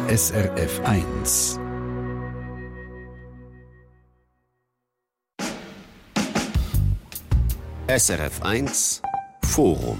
SRF 1. SRF 1 Forum.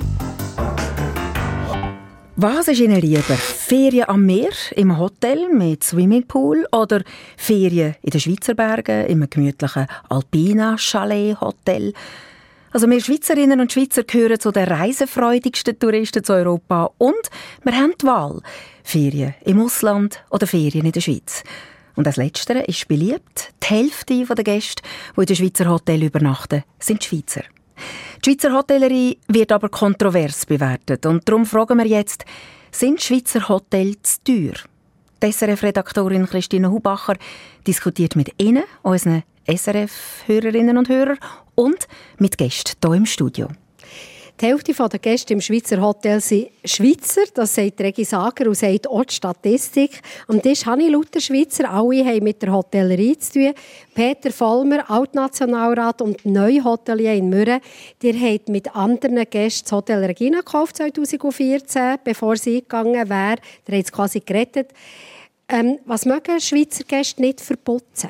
Was ist Ihnen lieber? Ferien am Meer, im Hotel mit Swimmingpool oder Ferien in den Schweizer Bergen, in einem gemütlichen Alpina-Chalet-Hotel? Also wir Schweizerinnen und Schweizer gehören zu den reisefreudigsten Touristen zu Europa und wir haben die Wahl. Ferien im Ausland oder Ferien in der Schweiz. Und das Letztere ist beliebt. Die Hälfte der Gäste, die in den Schweizer Hotels übernachten, sind Schweizer. Die Schweizer Hotellerie wird aber kontrovers bewertet. Und darum fragen wir jetzt, sind Schweizer Hotels zu teuer? Die SRF-Redaktorin Christine Hubacher diskutiert mit Ihnen, unseren SRF-Hörerinnen und Hörern, und mit Gästen hier im Studio. Die Hälfte der Gäste im Schweizer Hotel sind Schweizer, das sagt Regi Sager und sagt auch die Statistik. Am Tisch habe ich lauter Schweizer, alle haben mit der Hotellerie zu tun. Peter Vollmer, Altnationalrat und Neuhotelier in Mürren. Ihr habt mit anderen Gästen das Hotel Regina gekauft 2014, bevor sie eingegangen wäre. Ihr habt es quasi gerettet. Was mögen Schweizer Gäste nicht verputzen?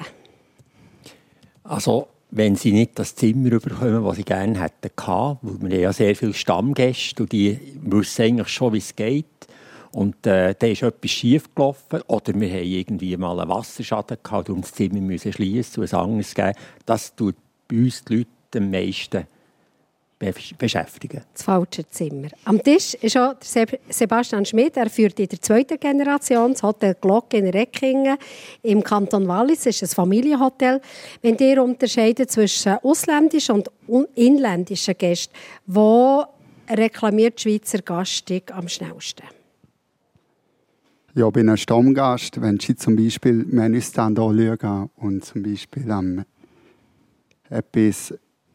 Also, wenn sie nicht das Zimmer bekommen, das sie gerne hätten gehabt, weil wir haben ja sehr viele Stammgäste und die wissen eigentlich schon, wie es geht. Und da ist etwas schief gelaufen oder wir haben irgendwie mal einen Wasserschaden gehabt und das Zimmer müssen schließen und ein anderes geben. Das tut bei uns die Leute am meisten beschäftigen. Das falsche Zimmer. Am Tisch ist auch Sebastian Schmidt. Er führt in der zweiten Generation das Hotel Glocke in Reckingen im Kanton Wallis. Es ist ein Familienhotel. Wenn ihr unterscheidet zwischen ausländischen und inländischen Gästen, wo reklamiert die Schweizer Gastig am schnellsten? Ja, bei einem Stammgast, wenn sie zum Beispiel Menüstand anschauen und zum Beispiel etwas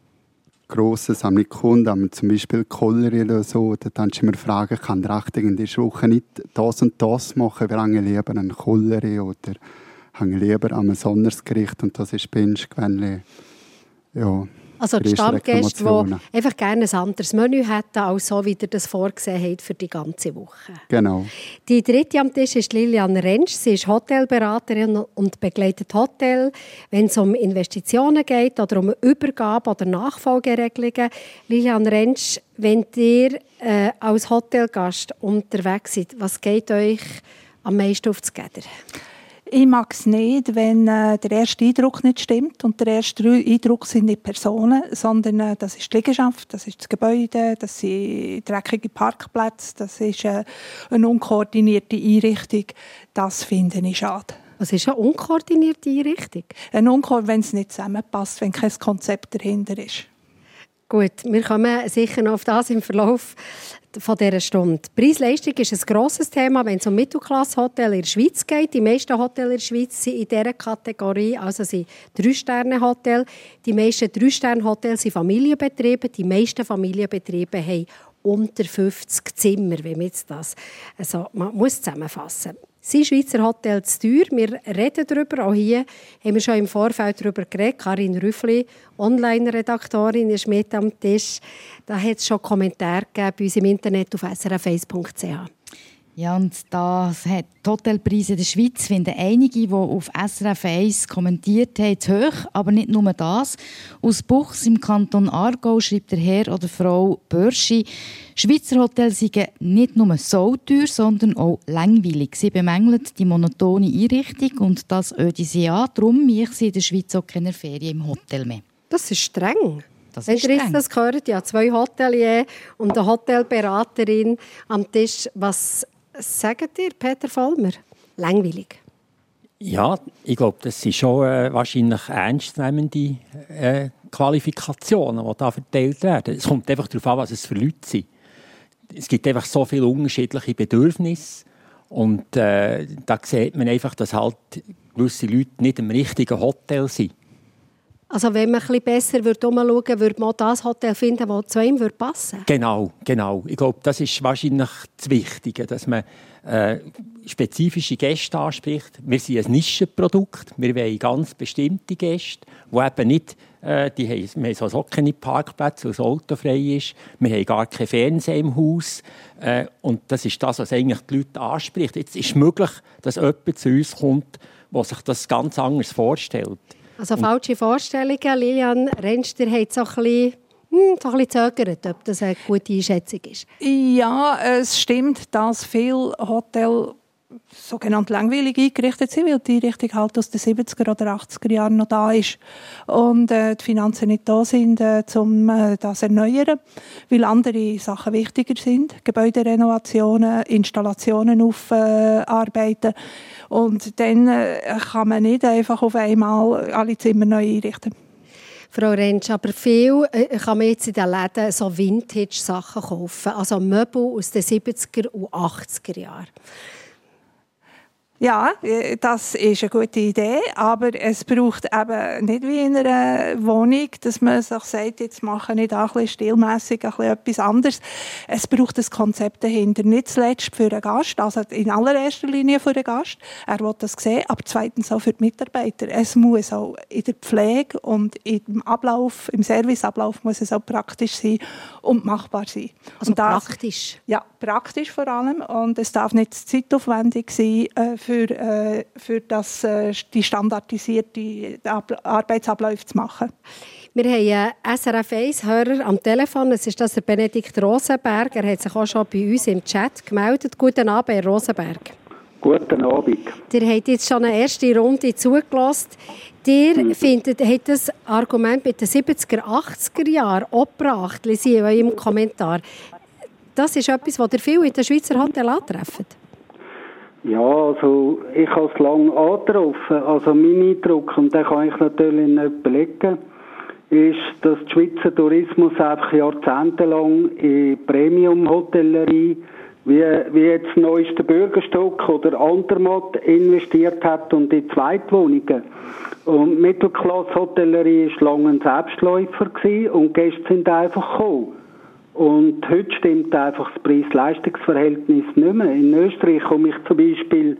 Grosses am nicht kommt, zum Beispiel Kolleri oder so, dann kannst du mir fragen, kann der in dieser Woche nicht das und das machen, wir haben lieber einen Kolleri oder haben lieber ein Sondersgericht und das ist bei uns gewöhnlich, ja. Also die Stammgäste, die einfach gerne ein anderes Menü hätten, als so, wie ihr das vorgesehen habt für die ganze Woche. Genau. Die dritte am Tisch ist Lilian Rentsch. Sie ist Hotelberaterin und begleitet Hotel, wenn es um Investitionen geht oder um Übergabe oder Nachfolgeregelungen. Lilian Rentsch, wenn ihr als Hotelgast unterwegs seid, was geht euch am meisten aufs Geder? Ich mag es nicht, wenn der erste Eindruck nicht stimmt. Und der erste Eindruck sind nicht Personen, sondern das ist die Liegenschaft, das ist das Gebäude, das sind dreckige Parkplätze, das ist eine unkoordinierte Einrichtung. Das finde ich schade. Was ist eine unkoordinierte Einrichtung? Wenn es nicht zusammenpasst, wenn kein Konzept dahinter ist. Gut, wir kommen sicher noch auf das im Verlauf von dieser Stunde. Preis-Leistung ist ein grosses Thema, wenn es um Mittelklasse-Hotels in der Schweiz geht. Die meisten Hotels in der Schweiz sind in dieser Kategorie, also sind 3-Sterne-Hotels. Die meisten 3-Sterne-Hotels sind Familienbetriebe. Die meisten Familienbetriebe haben unter 50 Zimmer, wenn man jetzt das man muss zusammenfassen. Sind Schweizer Hotels zu teuer? Wir reden darüber. Auch hier haben wir schon im Vorfeld darüber geredet. Karin Rüffli, Online-Redaktorin, ist mit am Tisch. Da hat es schon Kommentare gegeben bei uns im Internet auf srf1.ch. Ja, und das hat die Hotelpreise in der Schweiz, finden einige, die auf SRF 1 kommentiert haben, zu hoch. Aber nicht nur das. Aus Buchs im Kanton Aargau schreibt der Herr oder Frau Börschi, Schweizer Hotels seien nicht nur so teuer, sondern auch langweilig. Sie bemängeln die monotone Einrichtung und das Odyssea. Darum mache sie in der Schweiz auch keine Ferien im Hotel mehr. Das ist streng. Das Wenn ist ihr streng. das gehört, ja, 2 Hoteliers und eine Hotelberaterin am Tisch. Was sagt ihr, Peter Vollmer? Langweilig. Ja, ich glaube, das sind schon wahrscheinlich ernstnehmende Qualifikationen, die da verteilt werden. Es kommt einfach darauf an, was es für Leute sind. Es gibt einfach so viele unterschiedliche Bedürfnisse und da sieht man einfach, dass halt gewisse Leute nicht im richtigen Hotel sind. Also wenn man ein bisschen besser umschauen würde, würde man auch das Hotel finden, das zu ihm passen würde? Genau. Ich glaube, das ist wahrscheinlich das Wichtige, dass man spezifische Gäste anspricht. Wir sind ein Nischenprodukt. Wir wollen ganz bestimmte Gäste, die eben nicht Wir haben sowieso keine Parkplätze, weil das Auto frei ist. Wir haben gar kein Fernsehen im Haus. Und das ist das, was eigentlich die Leute anspricht. Jetzt ist es möglich, dass jemand zu uns kommt, der sich das ganz anders vorstellt. Also falsche Vorstellungen. Lilian Rentsch, ihr habt so ein bisschen gezögert, ob das eine gute Einschätzung ist. Ja, es stimmt, dass viele Hotels sogenannt langweilig eingerichtet sind, weil die Einrichtung halt aus den 70er oder 80er Jahren noch da ist und die Finanzen nicht da sind, um das zu erneuern, weil andere Sachen wichtiger sind. Gebäuderenovationen, Installationen aufarbeiten und dann kann man nicht einfach auf einmal alle Zimmer neu einrichten. Frau Rentsch, aber viel kann man jetzt in den Läden so Vintage-Sachen kaufen, also Möbel aus den 70er und 80er Jahren. Ja, das ist eine gute Idee, aber es braucht eben nicht wie in einer Wohnung, dass man sich sagt, jetzt mache ich da ein bisschen stilmässig etwas anderes. Es braucht ein Konzept dahinter, nicht zuletzt für den Gast, also in allererster Linie für den Gast. Er will das sehen, aber zweitens auch für die Mitarbeiter. Es muss auch in der Pflege und im Ablauf, im Serviceablauf muss es auch praktisch sein und machbar sein. Also und das, praktisch? Ja, praktisch vor allem. Und es darf nicht zeitaufwendig sein, für das, die standardisierte Arbeitsabläufe zu machen. Wir haben einen SRF1-Hörer am Telefon. Es ist das der Benedikt Rosenberg. Er hat sich auch schon bei uns im Chat gemeldet. Guten Abend, Herr Rosenberg. Guten Abend. Ihr habt jetzt schon eine erste Runde zugelassen. Ihr findet, habt das Argument mit den 70er, 80er Jahren auch gebracht, lese ich in eurem Kommentar. Das ist etwas, was ihr viel in den Schweizer Hotels antrefft. Ja, also ich habe es lange angetroffen. Also mein Eindruck, und den kann ich natürlich nicht belegen, ist, dass der Schweizer Tourismus einfach jahrzehntelang in Premium-Hotellerie, wie jetzt das neueste Bürgerstock oder Andermatt investiert hat und in Zweitwohnungen. Und Mittelklasse-Hotellerie war lange ein Selbstläufer gewesen und Gäste sind einfach gekommen. Und heute stimmt einfach das Preis-Leistungs-Verhältnis nicht mehr. In Österreich komme ich zum Beispiel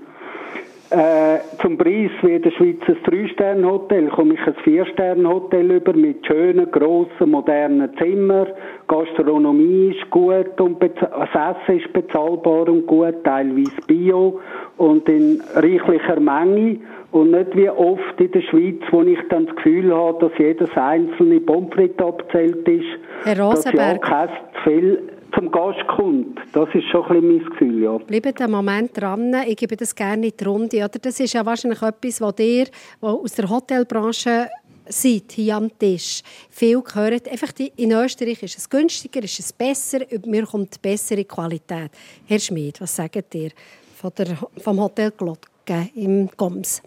zum Preis wie in der Schweiz ein 3-Sterne-Hotel, komme ich ein 4-Sterne-Hotel über mit schönen, grossen, modernen Zimmern. Gastronomie ist gut und das Essen ist bezahlbar und gut, teilweise Bio und in reichlicher Menge. Und nicht wie oft in der Schweiz, wo ich dann das Gefühl habe, dass jedes einzelne Pommes frites abgezählt ist, Herr Rosenberg, dass ja kein zu viel zum Gast kommt. Das ist schon ein bisschen mein Gefühl, ja. Bleibt einen Moment dran, ich gebe das gerne in die Runde. Oder? Das ist ja wahrscheinlich etwas, was ihr aus der Hotelbranche seid, hier am Tisch, viel gehört. Einfach in Österreich ist es günstiger, ist es besser, mir kommt bessere Qualität. Herr Schmid, was sagt ihr vom Hotel Glocke im Goms?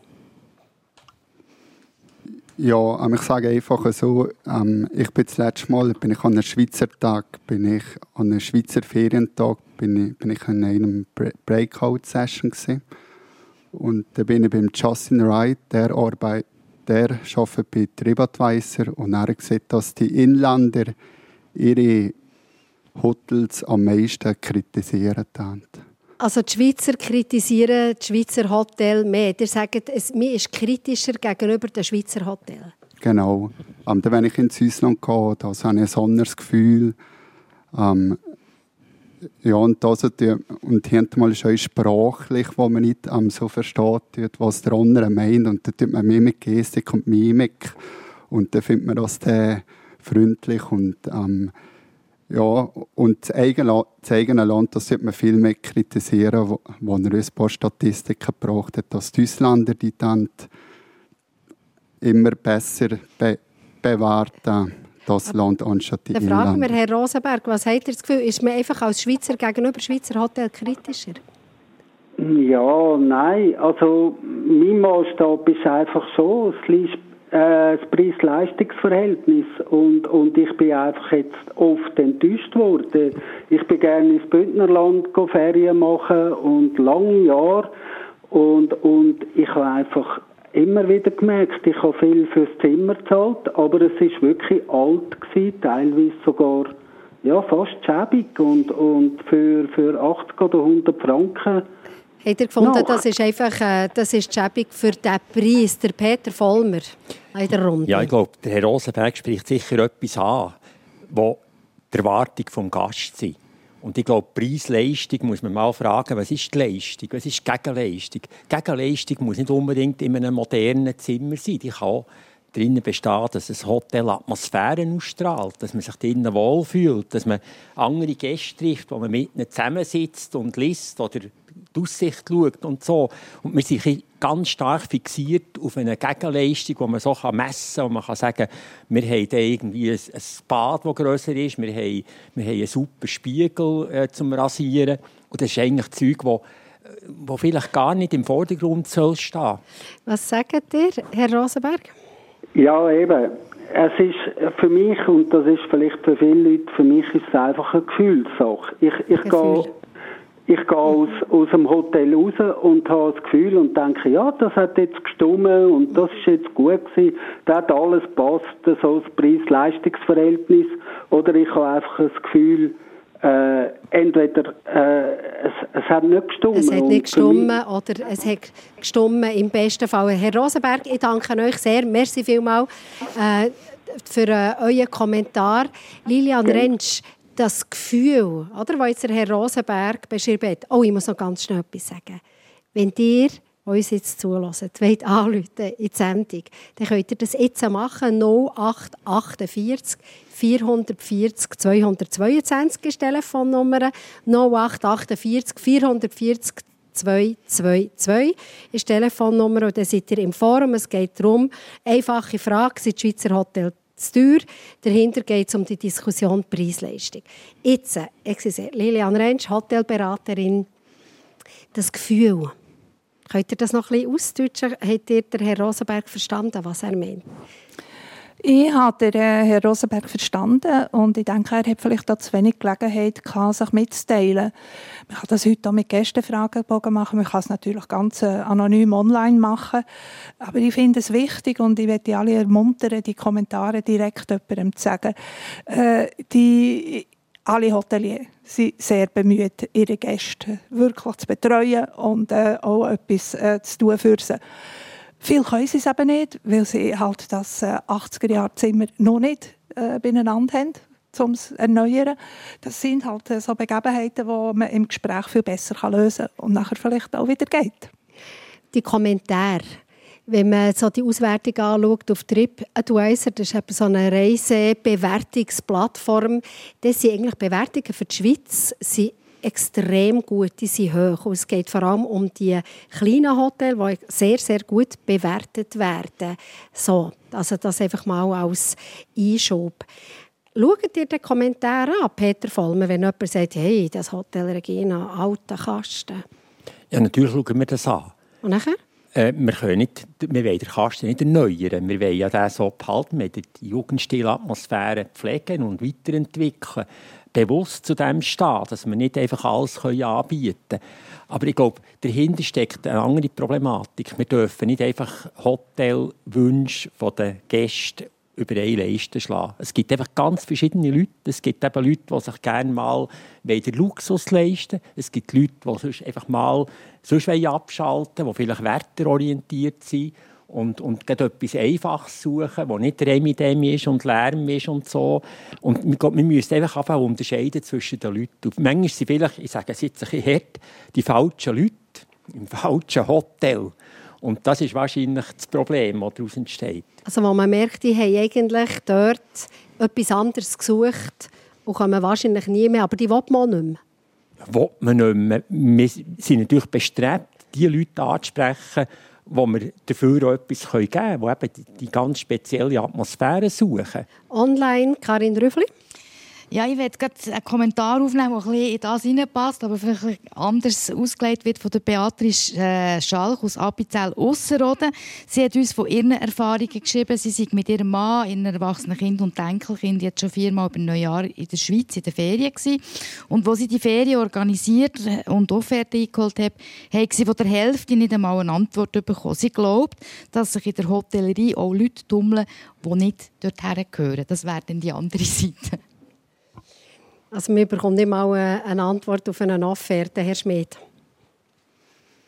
Ja, ich sage einfach so, ich bin das letzte Mal an einem Schweizer Tag, an einem Schweizer Ferientag, bin ich in einem Breakout-Session gewesen. Und da bin ich beim Justin Wright, der arbeitet bei TripAdvisor und er sieht, dass die Inländer ihre Hotels am meisten kritisieren. Also die Schweizer kritisieren die Schweizer Hotel mehr. Ihr sagt, mir ist kritischer gegenüber den Schweizer Hotel. Genau. Wenn ich ins Ausland gehe, da habe ich ein anderes Gefühl. Ja, und hintermal ist auch sprachlich, wo man nicht so versteht, was der andere meint. Und da tut man mehr mit Gestik und Mimik. Und dann findet man das freundlich und ja, und das eigene Land, das sollte man viel mehr kritisieren, wo er ein paar Statistiken gebraucht hat, dass die Ausländer die dann immer besser bewerten, das Land anstatt die Inländer. Dann fragen wir Herrn Rosenberg, was habt ihr das Gefühl, ist man einfach als Schweizer gegenüber Schweizer Hotel kritischer? Ja, nein, also mein Maßstab ist einfach so, es liegt das Preis-Leistungs-Verhältnis und ich bin einfach jetzt oft enttäuscht worden. Ich bin gerne ins Bündnerland Ferien machen und lange Jahre und ich habe einfach immer wieder gemerkt, ich habe viel fürs Zimmer gezahlt, aber es ist wirklich alt gewesen, teilweise sogar ja, fast schäbig und für 80 oder 100 Franken Habt ihr gefunden, das ist einfach das ist schäbig für diesen Preis, der Peter Vollmer in der Runde? Ja, ich glaube, der Herr Rosenberg spricht sicher etwas an, wo die Erwartung vom Gast sind. Und ich glaube, Preis-Leistung muss man mal fragen, was ist die Leistung, was ist die Gegenleistung? Die Gegenleistung muss nicht unbedingt in einem modernen Zimmer sein. Die kann auch drinnen bestehen, dass ein Hotel Atmosphären ausstrahlt, dass man sich drinnen wohlfühlt, dass man andere Gäste trifft, wo man mit ihnen zusammensitzt und liest oder die Aussicht schaut und so. Und wir sind ganz stark fixiert auf eine Gegenleistung, die man so messen kann. Und man kann sagen, wir haben da irgendwie ein Bad, das grösser ist, wir haben einen super Spiegel zum Rasieren. Und das ist eigentlich Zeug, wo vielleicht gar nicht im Vordergrund stehen soll. Was sagt ihr, Herr Rosenberg? Ja, eben. Es ist für mich, und das ist vielleicht für viele Leute, für mich ist es einfach eine Gefühlssache. Ich gehe aus dem Hotel raus und habe das Gefühl und denke, ja, das hat jetzt gestimmt und das ist jetzt gut gewesen. Da hat alles passt, so das Preis-Leistungs-Verhältnis. Oder ich habe einfach das Gefühl, entweder es hat nicht gestimmt. Es hat nicht gestimmt oder es hat gestimmt im besten Fall. Herr Rosenberg, ich danke euch sehr. Merci vielmals für euren Kommentar. Lilian Rentsch, das Gefühl, oder, das jetzt der Herr Rosenberg beschrieben hat. Oh, ich muss noch ganz schnell etwas sagen. Wenn ihr uns jetzt zuhört, wollt anrufen in die Sendung, dann könnt ihr das jetzt machen. 0848 440 222 ist die Telefonnummer. 0848 440 222 ist die Telefonnummer. Und dann seid ihr im Forum. Es geht darum, einfache Frage, sind die Schweizer Hotels zu teuer? Dahinter geht es um die Diskussion Preis-Leistung. Jetzt, Lilian Rentsch, Hotelberaterin, das Gefühl. Könnt ihr das noch ein bisschen ausdeutschen? Habt ihr den Herrn Rosenberg verstanden, was er meint? Ich habe den Herrn Rosenberg verstanden und ich denke, er hat vielleicht auch zu wenig Gelegenheit gehabt, sich mitzuteilen. Man kann das heute auch mit Gästefragebogen machen, man kann es natürlich ganz anonym online machen, aber ich finde es wichtig und ich möchte alle ermuntern, die Kommentare direkt jemandem zu sagen. Alle Hoteliers sind sehr bemüht, ihre Gäste wirklich zu betreuen und auch etwas zu tun für sie. Viel können sie es eben nicht, weil sie halt das 80er-Jahre-Zimmer noch nicht beieinander haben, um es zu erneuern. Das sind halt so Begebenheiten, die man im Gespräch viel besser lösen kann und nachher vielleicht auch wieder geht. Die Kommentare, wenn man so die Auswertung anschaut auf TripAdvisor, das ist eben so eine Reisebewertungsplattform, das sind eigentlich Bewertungen für die Schweiz, sind extrem gut, die sind hoch. Und es geht vor allem um die kleinen Hotels, die sehr, sehr gut bewertet werden. So, also das einfach mal als Einschub. Schaut ihr den Kommentar an, Peter Vollmer, wenn jemand sagt, hey, das Hotel Regina, alter Kasten? Ja, natürlich schauen wir das an. Und nachher? Wir wollen den Kasten nicht erneuern. Wir wollen ja den so behalten, wir wollen die Jugendstilatmosphäre pflegen und weiterentwickeln. Bewusst zu dem stehen, dass wir nicht einfach alles anbieten können. Aber ich glaube, dahinter steckt eine andere Problematik. Wir dürfen nicht einfach Hotelwünsche der Gäste über eine Leiste schlagen. Es gibt einfach ganz verschiedene Leute. Es gibt eben Leute, die sich gerne mal den Luxus leisten wollen. Es gibt Leute, die sonst einfach mal abschalten wollen, die vielleicht werteorientiert sind und gerade etwas Einfaches suchen, das nicht Remi-Demi ist und Lärm ist und so. Und wir müssen einfach anfangen unterscheiden zwischen den Leuten. Und manchmal sind vielleicht, ich sage es jetzt ein bisschen hart, die falschen Leute im falschen Hotel. Und das ist wahrscheinlich das Problem, das daraus entsteht. Also wo man merkt, die haben eigentlich dort etwas anderes gesucht und kommen wahrscheinlich nie mehr, aber die will man nicht mehr. Will man nicht mehr. Wir sind natürlich bestrebt, die Leute anzusprechen, wo wir dafür auch etwas geben können, die eben die ganz spezielle Atmosphäre suchen. Online, Karin Rüffli. Ja, ich möchte gerade einen Kommentar aufnehmen, der ein bisschen in das hineinpasst, aber vielleicht anders ausgelegt wird von der Beatrice Schalk aus Appenzell-Ausserrhoden. Sie hat uns von ihren Erfahrungen geschrieben. Sie sei mit ihrem Mann, ihren erwachsenen Kind und Enkelkind jetzt schon 4-mal über Neujahr in der Schweiz in der Ferien gewesen. Und wo sie die Ferien organisiert und Offerte eingeholt hat, hat sie von der Hälfte nicht einmal eine Antwort bekommen. Sie glaubt, dass sich in der Hotellerie auch Leute tummeln, die nicht dorthin gehören. Das wäre dann die andere Seite. Also wir bekommen nicht mal eine Antwort auf eine Offerte, Herr Schmidt.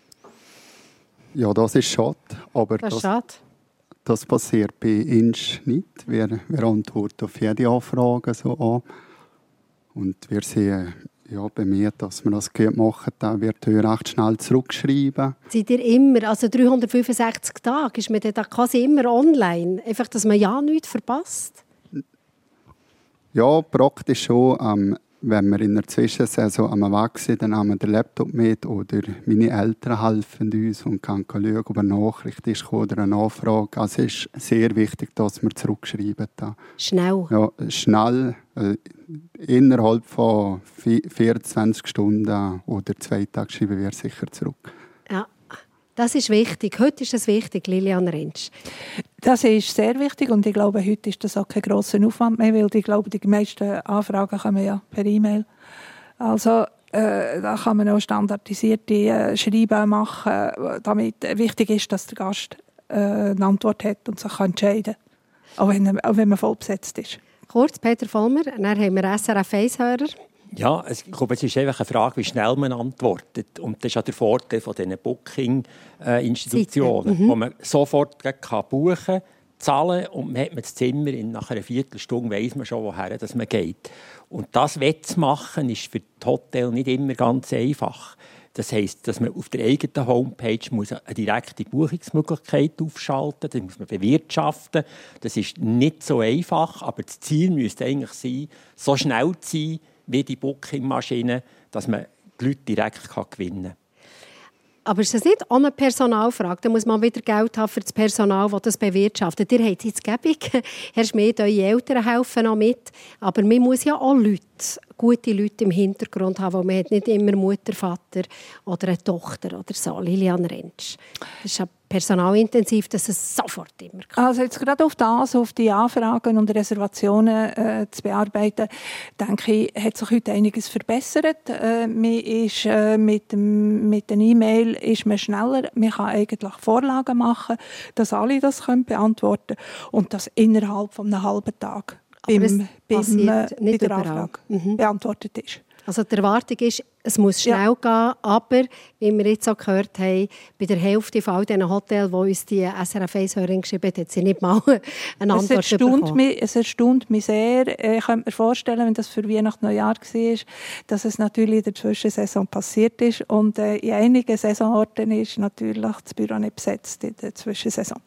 Ja, das ist schade. Aber Das ist schade. das passiert bei uns nicht. Wir antworten auf jede Anfrage so an. Und wir sind bemüht, dass wir das gut machen. Dann wird er recht schnell zurückschreiben. Seid ihr immer, also 365 Tage, ist man dann quasi immer online? Einfach, dass man ja nichts verpasst? Ja, praktisch schon. Wenn wir in der Zwischensaison am Weg sind, dann haben wir den Laptop mit oder meine Eltern helfen uns und können schauen, ob eine Nachricht ist oder eine Anfrage. Also es ist sehr wichtig, dass wir zurückschreiben. Schnell? Ja, schnell. Innerhalb von 24 Stunden oder 2 Tagen schreiben wir sicher zurück. Ja, das ist wichtig. Heute ist es wichtig, Lilian Rentsch. Das ist sehr wichtig und ich glaube, heute ist das auch kein grosser Aufwand mehr, weil ich glaube, die meisten Anfragen kommen ja per E-Mail. Also da kann man auch standardisierte Schreiben machen, damit wichtig ist, dass der Gast eine Antwort hat und sich entscheiden kann, auch wenn man voll besetzt ist. Kurz, Peter Vollmer, dann haben wir SRF 1-Hörer. Ja, ich glaube, es ist einfach eine Frage, wie schnell man antwortet. Und das ist ja der Vorteil von diesen Booking-Institutionen, wo man sofort buchen kann, zahlen und man hat das Zimmer nach einer Viertelstunde weiss man schon, woher dass man geht. Und das wettzumachen ist für das Hotel nicht immer ganz einfach. Das heisst, dass man auf der eigenen Homepage muss eine direkte Buchungsmöglichkeit aufschalten muss. Das muss man bewirtschaften. Das ist nicht so einfach, aber das Ziel müsste eigentlich sein, so schnell zu sein, wie die Booking-Maschine, dass man die Leute direkt gewinnen kann. Aber ist das nicht auch eine Personalfrage? Da muss man wieder Geld haben für das Personal, das das bewirtschaftet. Ihr habt jetzt gäbig. Herr Schmid, eure Eltern helfen auch mit. Aber man muss ja auch gute Leute im Hintergrund haben, weil man hat nicht immer Mutter, Vater oder eine Tochter oder so. Lilian Rentsch. Das ist ja personalintensiv, dass es sofort immer kann. Also jetzt gerade auf die Anfragen und Reservationen zu bearbeiten, denke ich, hat sich heute einiges verbessert. Man ist, mit den E-Mail ist man schneller. Man kann eigentlich Vorlagen machen, dass alle das beantworten können und das innerhalb von einem halben Tag bei der Anfrage beantwortet ist. Also die Erwartung ist, es muss schnell gehen, aber, wie wir jetzt auch gehört haben, bei der Hälfte von all diesen Hotels, die uns die SRF 1-Hörerin geschrieben hat, sie nicht mal eine Antwort bekommen. Es erstaunt mich sehr. Ich könnte mir vorstellen, wenn das für Weihnachten Neujahr war, dass es natürlich in der Zwischensaison passiert ist. Und in einigen Saisonorten ist natürlich das Büro nicht besetzt in der Zwischensaison.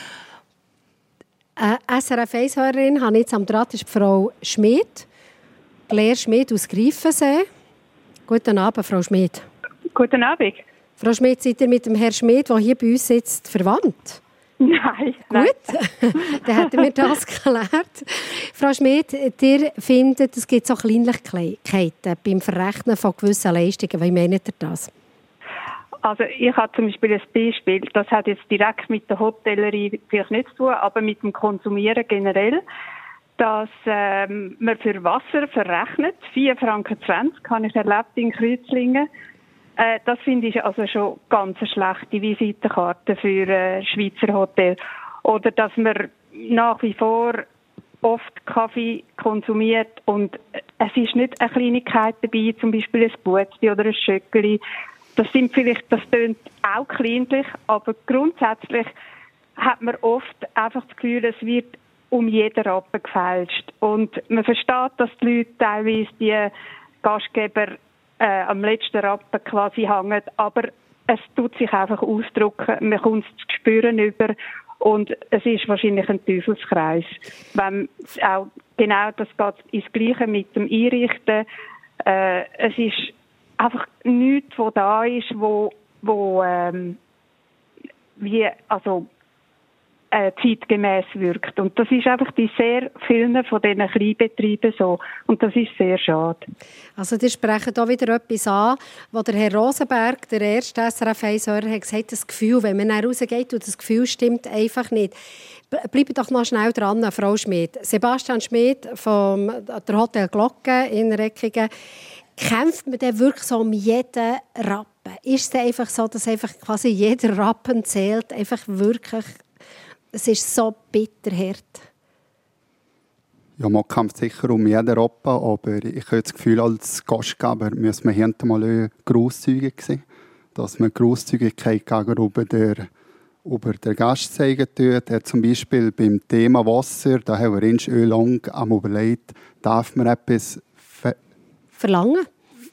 SRF 1-Hörerin habe ich jetzt am Draht, ist Frau Schmid. Claire Schmid aus Greifensee. Guten Abend, Frau Schmid. Guten Abend. Frau Schmid, seid ihr mit dem Herrn Schmid, der hier bei uns sitzt, verwandt? Nein. Gut, dann hätten wir das geklärt. Frau Schmid, ihr findet, es gibt so Kleinlichkeiten beim Verrechnen von gewissen Leistungen. Wie meint ihr das? Also ich habe zum Beispiel ein Beispiel, das hat jetzt direkt mit der Hotellerie vielleicht nicht zu tun, aber mit dem Konsumieren generell, dass man für Wasser verrechnet, 4,20 Franken, habe ich erlebt in Kreuzlingen. Das finde ich also schon ganz eine schlechte Visitenkarte für Schweizer Hotel. Oder dass man nach wie vor oft Kaffee konsumiert und es ist nicht eine Kleinigkeit dabei, zum Beispiel ein Butzi oder ein Schöckeli. Das tönt auch kleinlich, aber grundsätzlich hat man oft einfach das Gefühl, es wird um jeden Rappen gefälscht. Und man versteht, dass die Leute teilweise die Gastgeber am letzten Rappen quasi hängen, aber es tut sich einfach ausdrücken, man kommt es spüren über und es ist wahrscheinlich ein Teufelskreis. Wenn auch genau das geht ins Gleiche mit dem Einrichten. Es ist einfach nichts, was da ist, wo zeitgemäß wirkt. Und das ist einfach bei sehr vielen von diesen Kleinbetrieben so. Und das ist sehr schade. Also die sprechen da wieder etwas an, wo der Herr Rosenberg, der erste SRF 1-Hörer, hat gesagt, das Gefühl, wenn man dann rausgeht und das Gefühl stimmt einfach nicht. Bleibt doch noch schnell dran, Frau Schmid. Sebastian Schmid vom der Hotel Glocke in Reckingen. Kämpft man denn wirklich so um jeden Rappen? Ist es denn einfach so, dass einfach quasi jeder Rappen zählt? Einfach wirklich, es ist so bitterhart. Ja, man kämpft sicher um jeden Rappen, aber ich habe das Gefühl, als Gastgeber müssen wir hinterher mal grosszügig sein. dass man Grosszügigkeit gegenüber der Gast zeigen tut. Zum Beispiel beim Thema Wasser, da haben wir uns lange überlegt, darf man etwas verlangen?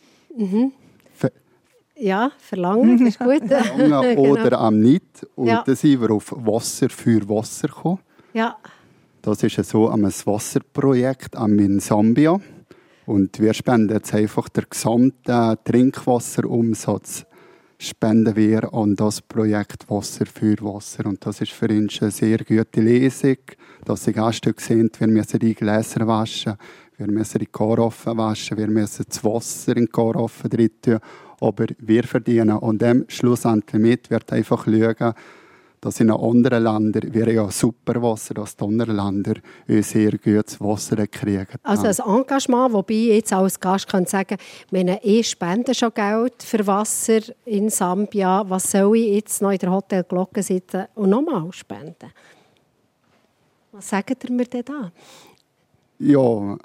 Ja, verlangen, ist gut. Verlangen oder nicht. Und dann sind wir auf Wasser für Wasser gekommen. Ja. Das ist so ein Wasserprojekt in Sambia. Und wir spenden jetzt einfach den gesamten Trinkwasserumsatz spenden wir an das Projekt Wasser für Wasser. Und das ist für uns eine sehr gute Lesung, dass die Gäste sehen, wir müssen die Gläser waschen, wir müssen die Karaffen waschen, wir müssen das Wasser in die Karaffen drin tun. Aber wir verdienen und dem schlussendlich mit wird einfach schauen, dass in anderen Ländern, wir ja super Wasser, dass die anderen Länder sehr gutes Wasser kriegen. Also ein Engagement, wobei jetzt als Gast kann sagen, ich spende schon Geld für Wasser in Sambia, was soll ich jetzt noch in der Hotelglocke sitzen und nochmal spenden? Was sagt ihr mir denn da? Ja,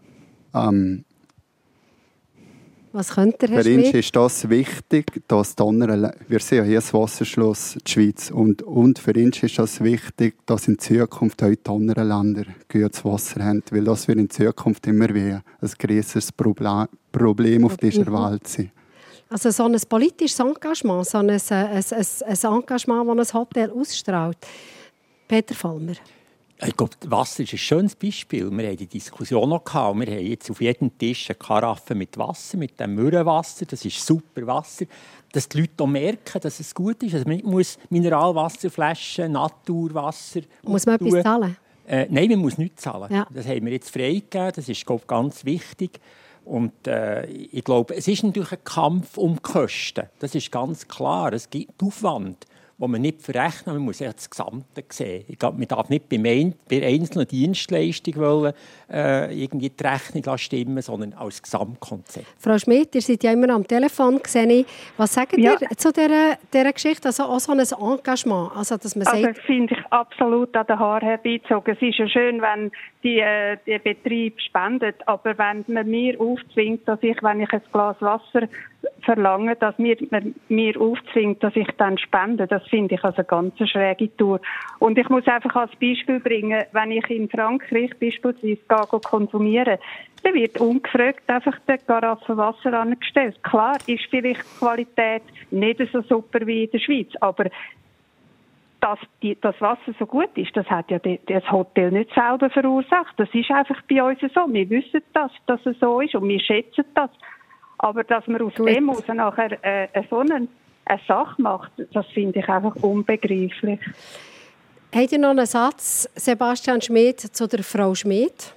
was könnt ihr, Herr Schmidt? Für uns Schmidt? ist das wichtig, dass die anderen, wir sehen ja hier das Wasserschloss, die Schweiz, und für uns ist das wichtig, dass in Zukunft auch die anderen Länder gutes Wasser haben, weil das wird in Zukunft immer wie ein grösseres Problem auf dieser Welt sein. Also so ein politisches Engagement, so ein Engagement, das ein Hotel ausstrahlt. Peter Vollmer. Ich glaube, Wasser ist ein schönes Beispiel. Wir hatten die Diskussion noch gehabt. Wir haben jetzt auf jedem Tisch eine Karaffe mit Wasser, mit dem Möhrenwasser. Das ist super Wasser. Dass die Leute auch merken, dass es gut ist. Also man muss Mineralwasserflaschen, Naturwasser... Muss man etwas zahlen? Nein, man muss nichts zahlen. Ja. Das haben wir jetzt freigegeben. Das ist, glaube ich, ganz wichtig. Und ich glaube, es ist natürlich ein Kampf um die Kosten. Das ist ganz klar. Es gibt Aufwand, wo man nicht verrechnen, man muss ja das Gesamte sehen. Ich glaube, man darf nicht bei einzelnen Dienstleistungen wollen, irgendwie die Rechnung stimmen, sondern als Gesamtkonzept. Frau Schmidt, ihr seid ja immer am Telefon, sehe ich. Was sagt ihr zu dieser Geschichte, also auch so ein Engagement? Also, dass man sagt, finde ich absolut an den Haaren herbeizogen. Es ist ja schön, wenn die Betrieb spendet, aber wenn man mir aufzwingt, dass ich, wenn ich ein Glas Wasser verlange, dass mir aufzwingt, dass ich dann spende, das finde ich also eine ganz schräge Tour. Und ich muss einfach als Beispiel bringen, wenn ich in Frankreich beispielsweise konsumiere, dann wird ungefragt einfach die Karaffe Wasser angestellt. Klar ist vielleicht die Qualität nicht so super wie in der Schweiz, aber dass das Wasser so gut ist, das hat ja das Hotel nicht selber verursacht. Das ist einfach bei uns so. Wir wissen das, dass es so ist und wir schätzen das. Aber dass man aus dem heraus nachher so eine Sache macht, das finde ich einfach unbegreiflich. Habt ihr noch einen Satz, Sebastian Schmidt, zu der Frau Schmidt?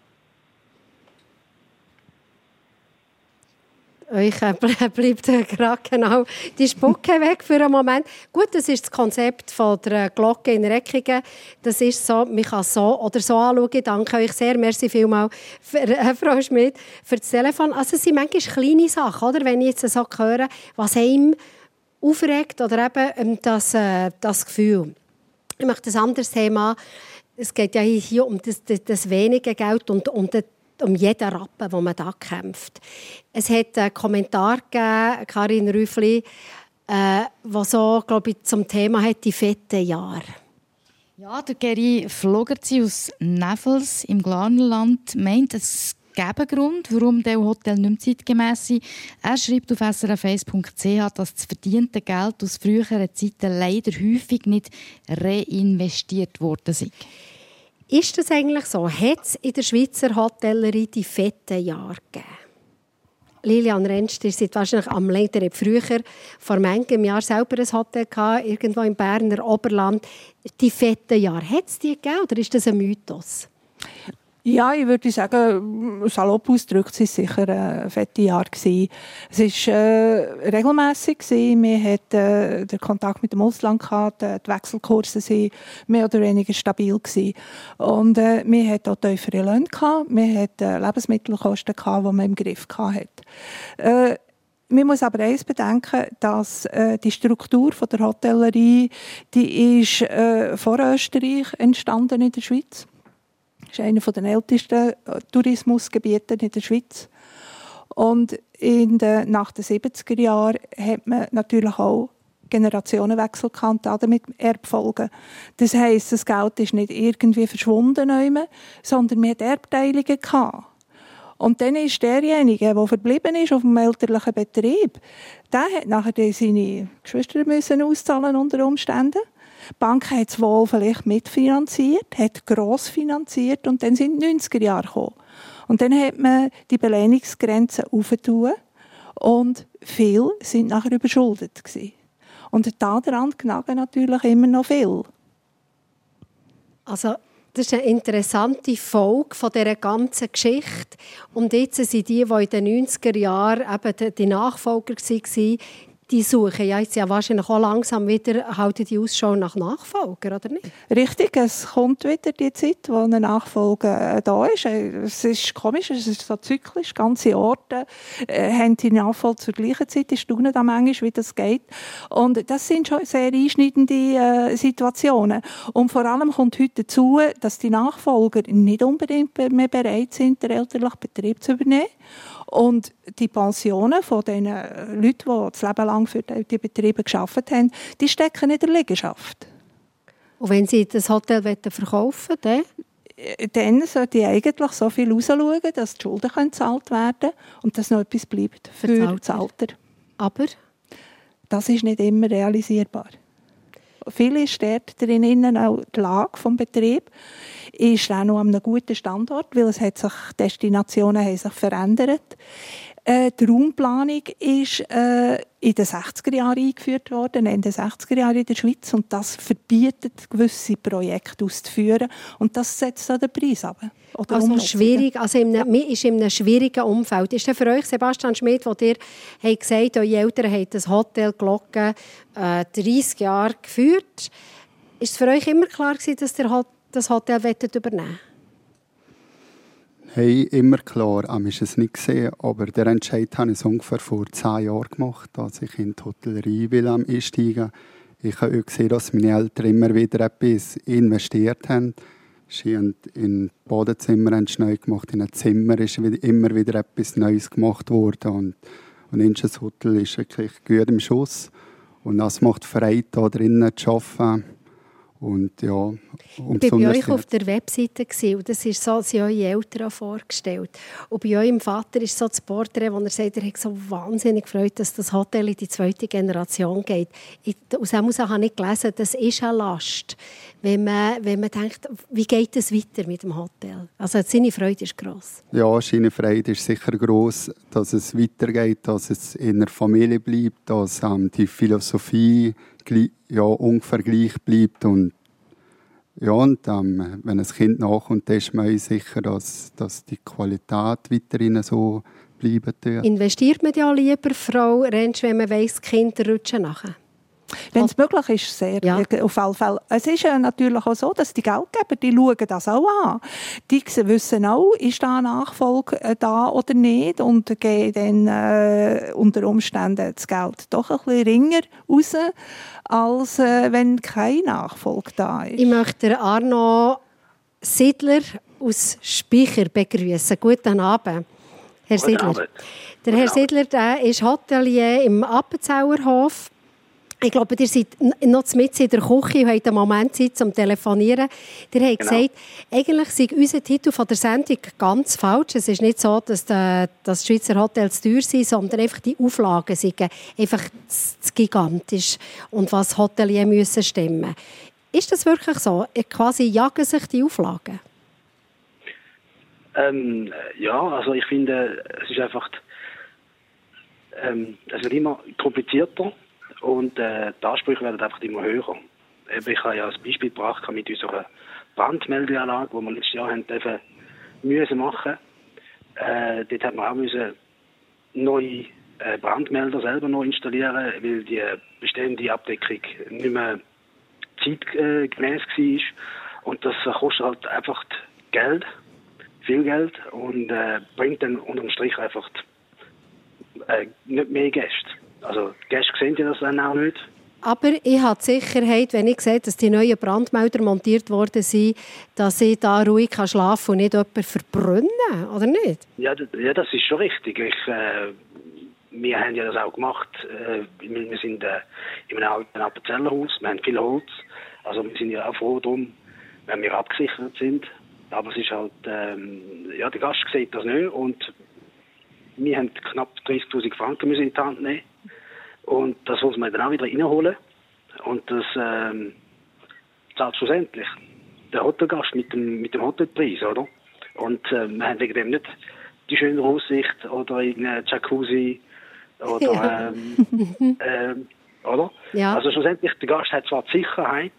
Euch bleibt gerade genau die Spucke weg für einen Moment. Gut, das ist das Konzept von der Glocke in Reckingen. Das ist so, man kann so oder so anschauen. Ich danke euch sehr. Merci vielmals, Frau Schmidt, für das Telefon. Also es sind manchmal kleine Sachen, oder? Wenn ich jetzt so höre, was einem aufregt oder eben das Gefühl. Ich möchte ein anderes Thema. Es geht ja hier um das wenige Geld und um jeden Rappen, den man da kämpft. Es hat einen Kommentar gegeben, Karin Rüffli, der so, glaube ich, zum Thema hat, die fetten Jahre. Ja, der Geri Flogerzi aus Nevels im Glarnerland meint, es gäbe einen Grund, warum der Hotel nicht mehr zeitgemäss sind. Er schreibt auf srf1.ch, dass das verdiente Geld aus früheren Zeiten leider häufig nicht reinvestiert worden sei. Ist das eigentlich so? Hat es in der Schweizer Hotellerie die fetten Jahre gegeben? Lilian Rentsch, ihr seid wahrscheinlich am Leiter. Früher, vor manchem Jahr, selber ein Hotel gehabt, irgendwo im Berner Oberland. Die fetten Jahre, hat es die gegeben oder ist das ein Mythos? Ja, ich würde sagen, salopp ausgedrückt, es war sicher fette Jahre. Es war regelmässig. Wir hatten den Kontakt mit dem Ausland gehabt, die Wechselkurse waren mehr oder weniger stabil. Und wir hatten auch tiefere Löhne gehabt. Wir hatten Lebensmittelkosten gehabt, die man im Griff hatte. Man muss aber eines bedenken, dass die Struktur der Hotellerie, die ist vor Österreich entstanden in der Schweiz. Das ist einer der ältesten Tourismusgebiete in der Schweiz. Und nach den 70er Jahren hat man natürlich auch Generationenwechsel gehabt, damit Erbfolgen. Das heisst, das Geld ist nicht irgendwie verschwunden, sondern man hat Erbteilungen gehabt. Und dann ist derjenige, der verblieben ist auf dem elterlichen Betrieb, der hat nachher seine Geschwister müssen auszahlen unter Umständen. Die Bank hat es wohl vielleicht mitfinanziert, hat gross finanziert und dann sind die 90er Jahre gekommen. Und dann hat man die Belehnungsgrenzen aufgetan und viele sind nachher überschuldet gewesen. Und daran knagen natürlich immer noch viel. Also, das ist eine interessante Folge von dieser ganzen Geschichte. Und jetzt sind die in den 90er Jahren eben die Nachfolger waren, die suchen ja jetzt wahrscheinlich auch langsam wieder, halten die Ausschau nach Nachfolger, oder nicht? Richtig, es kommt wieder die Zeit, wo eine Nachfolge da ist. Es ist komisch, es ist so zyklisch. Ganze Orte haben die Nachfolge zur gleichen Zeit. Ich staune da manchmal, wie das geht. Und das sind schon sehr einschneidende Situationen. Und vor allem kommt heute dazu, dass die Nachfolger nicht unbedingt mehr bereit sind, den elterlichen Betrieb zu übernehmen. Und die Pensionen von den Leuten, die das Leben lang für die Betriebe gearbeitet haben, die stecken in der Liegenschaft. Und wenn Sie das Hotel verkaufen wollen, dann sollte ich eigentlich so viel rausschauen, dass die Schulden gezahlt werden können und dass noch etwas bleibt für das Alter. Aber? Das ist nicht immer realisierbar. Viel ist dort drinnen auch die Lage des Betriebs. Ist auch noch an einem guten Standort, weil es hat sich, die Destinationen haben sich verändert. Die Raumplanung ist in den 60er Jahren eingeführt worden, Ende 60er Jahre in der Schweiz. Und das verbietet, gewisse Projekte auszuführen. Und das setzt dann den Preis ab. Also schwierig, also ist in einem schwierigen Umfeld. Ist das für euch, Sebastian Schmid, wo ihr gesagt habt, eure Eltern haben das Hotel Glocke 30 Jahre geführt. Ist es für euch immer klar gewesen, dass ihr das Hotel übernehmen wollt? Hey, immer klar, ist es nicht gesehen, aber der Entscheid habe ich ungefähr vor 10 Jahren gemacht, als ich in die Hotellerie einsteigen will. Ich habe auch gesehen, dass meine Eltern immer wieder etwas investiert haben. Sie haben in Badezimmer neu gemacht, in einem Zimmer ist immer wieder etwas Neues gemacht worden. Und das Hotel ist wirklich gut im Schuss. Und das macht Freude, da drinnen zu arbeiten. Und ja, ich war bei euch auf der Webseite und das ist so, sie haben eure Eltern vorgestellt. Und bei eurem Vater ist so das Porträt, wo er sagt, er hat so wahnsinnig gefreut, dass das Hotel in die 2. Generation geht. Aus dem habe ich gelesen, das ist eine Last, wenn man denkt, wie geht es weiter mit dem Hotel? Also seine Freude ist gross. Ja, seine Freude ist sicher gross, dass es weitergeht, dass es in der Familie bleibt, dass die Philosophie ungefähr gleich bleibt. Und wenn ein Kind nachkommt, dann ist man sicher, dass die Qualität weiterhin so bleiben wird. Investiert man ja lieber, Frau Rentsch, wenn man weiss, die Kinder rutschen nachher? Wenn es möglich ist, sehr. Ja. Auf alle Fälle. Es ist natürlich auch so, dass die Geldgeber, die schauen das auch an. Die wissen auch, ist da eine Nachfolge da oder nicht und geben dann unter Umständen das Geld doch ein bisschen ringer raus, als wenn keine Nachfolge da ist. Ich möchte Arno Siedler aus Speicher begrüßen. Guten Abend, Herr Siedler. Der Herr Siedler, der ist Hotelier im Appenzauerhof. Ich glaube, ihr seid noch mitten in der Küche und habt einen Moment Zeit zum Telefonieren. Ihr habt gesagt, eigentlich sei unser Titel von der Sendung ganz falsch. Es ist nicht so, dass die Schweizer Hotels teuer sind, sondern einfach die Auflagen sind einfach zu gigantisch und was Hotelier müssen stemmen. Ist das wirklich so? Quasi jagen sich die Auflagen? Ja, also ich finde, es ist einfach, es wird immer komplizierter. Und die Ansprüche werden einfach immer höher. Ich habe ja ein Beispiel gebracht mit unserer Brandmeldeanlage, die wir letztes Jahr machen müssen. Dort hat man auch neue Brandmelder selber noch installieren, weil die bestehende Abdeckung nicht mehr zeitgemäß war. Und das kostet halt einfach Geld, viel Geld, und bringt dann unterm Strich einfach nicht mehr Gäste. Also die Gäste sehen das dann auch nicht. Aber ich habe die Sicherheit, wenn ich sehe, dass die neuen Brandmelder montiert worden sind, dass ich da ruhig schlafen kann und nicht jemanden verbrennen, oder nicht? Ja, das ist schon richtig. wir haben ja das auch gemacht. Wir sind in einem alten Appenzellerhaus, wir haben viel Holz. Also wir sind ja auch froh darum, wenn wir abgesichert sind. Aber es ist halt, der Gast sieht das nicht und wir haben knapp 30'000 Franken in die Hand nehmen. Und das muss man dann auch wieder reinholen. Und das zahlt schlussendlich der Hotelgast mit dem Hotelpreis, oder? Und wir haben wegen dem nicht die schöne Aussicht oder irgendeine Jacuzzi oder oder? Ja. Also schlussendlich, der Gast hat zwar die Sicherheit,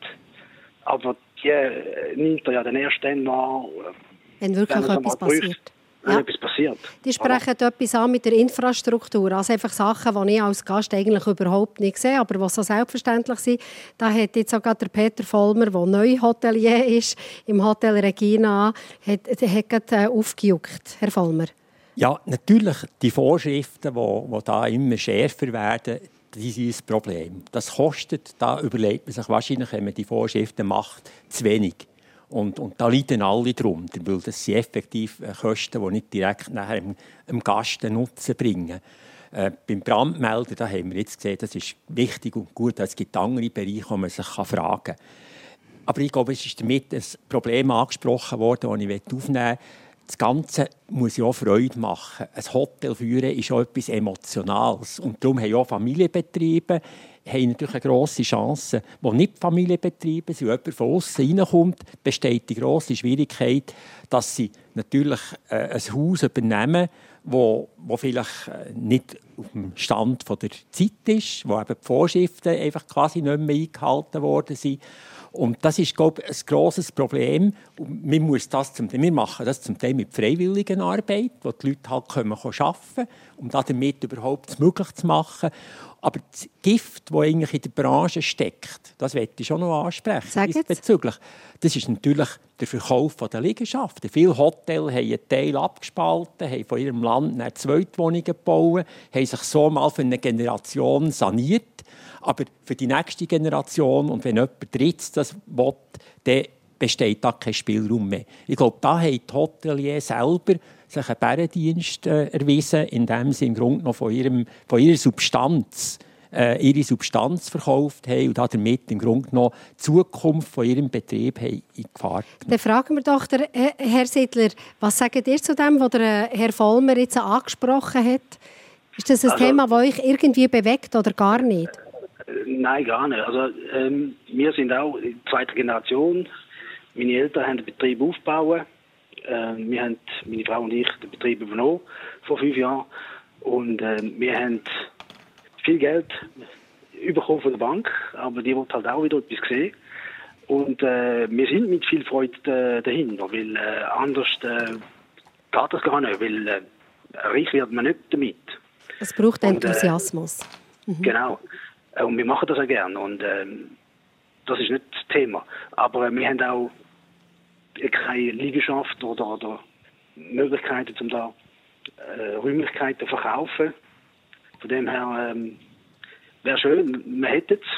aber die nimmt er ja dann erst dann wahr, wenn wirklich etwas passiert. Wenn etwas passiert. Die sprechen etwas an mit der Infrastruktur, also einfach Sachen, die ich als Gast eigentlich überhaupt nicht sehe, aber die so selbstverständlich sind. Da hat jetzt sogar der Peter Vollmer, der neu Hotelier ist, im Hotel Regina, hat aufgejuckt, Herr Vollmer. Ja, natürlich, die Vorschriften, die da immer schärfer werden, die sind ein Problem. Das kostet, da überlegt man sich wahrscheinlich, wenn man die Vorschriften macht, zu wenig. Und da leiden alle darunter, weil das sind effektiv Kosten, die nicht direkt nachher dem Gast einen Nutzen bringen. Beim Brandmelden, da haben wir jetzt gesehen, das ist wichtig und gut. Es gibt andere Bereiche, wo man sich fragen kann. Aber ich glaube, es ist damit ein Problem angesprochen worden, das ich aufnehmen möchte. Das Ganze muss ja auch Freude machen. Ein Hotel führen ist auch etwas Emotionales. Und darum haben auch Familienbetriebe natürlich eine grosse Chance. Wo nicht Familienbetriebe sind, wenn jemand von außen reinkommt, besteht die grosse Schwierigkeit, dass sie natürlich ein Haus übernehmen, wo vielleicht nicht auf dem Stand der Zeit ist, wo eben die Vorschriften einfach quasi nicht mehr eingehalten worden sind. Und das ist, glaube ich, ein grosses Problem. Wir machen das zum Teil mit Freiwilligenarbeit, wo die Leute halt arbeiten können, um damit überhaupt möglich zu machen. Aber das Gift, das eigentlich in der Branche steckt, das möchte ich schon noch ansprechen. Diesbezüglich. Das ist natürlich der Verkauf der Liegenschaften. Viele Hotels haben einen Teil abgespalten, haben von ihrem Land eine Zweitwohnungen gebaut, haben sich so mal für eine Generation saniert. Aber für die nächste Generation, und wenn jemand Drittes das will, dann besteht da kein Spielraum mehr. Ich glaube, da haben die Hoteliers selber sich einen Bärendienst erwiesen, indem sie im Grunde noch von ihrer Substanz ihre Substanz verkauft haben und damit im Grunde noch die Zukunft von ihrem Betrieb in Gefahr genommen. Dann fragen wir doch, Herr Siedler, was sagt ihr zu dem, was der Herr Vollmer jetzt angesprochen hat? Ist das ein Thema, das euch irgendwie bewegt oder gar nicht? Nein, gar nicht. Also, wir sind auch in zweiter Generation. Meine Eltern haben den Betrieb aufgebaut. Wir haben, meine Frau und ich, den Betrieb übernommen vor 5 Jahren. Und wir haben viel Geld bekommen von der Bank, aber die wollte halt auch wieder etwas sehen. Und wir sind mit viel Freude dahinter, weil anders geht das gar nicht, weil reich wird man nicht damit. Es braucht Enthusiasmus. Genau. Und wir machen das auch gerne. Und das ist nicht das Thema. Aber wir haben auch keine Liegenschaft oder Möglichkeiten, um da Räumlichkeiten zu verkaufen. Von dem her wäre schön, man hätte es.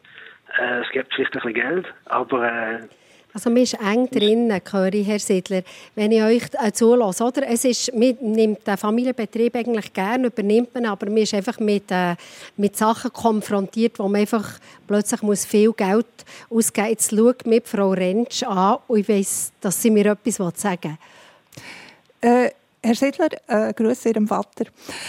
Es gibt vielleicht ein bisschen Geld, aber... Also man ist eng drin, höre ich, Herr Siedler, wenn ich euch zulasse. Oder? Man nimmt den Familienbetrieb eigentlich gerne, übernimmt man, aber man ist einfach mit Sachen konfrontiert, wo man einfach plötzlich viel Geld ausgeben muss. Jetzt schaut mich Frau Rentsch an und ich weiss, dass sie mir etwas sagen will. Herr Siedler, Grüße Ihrem Vater.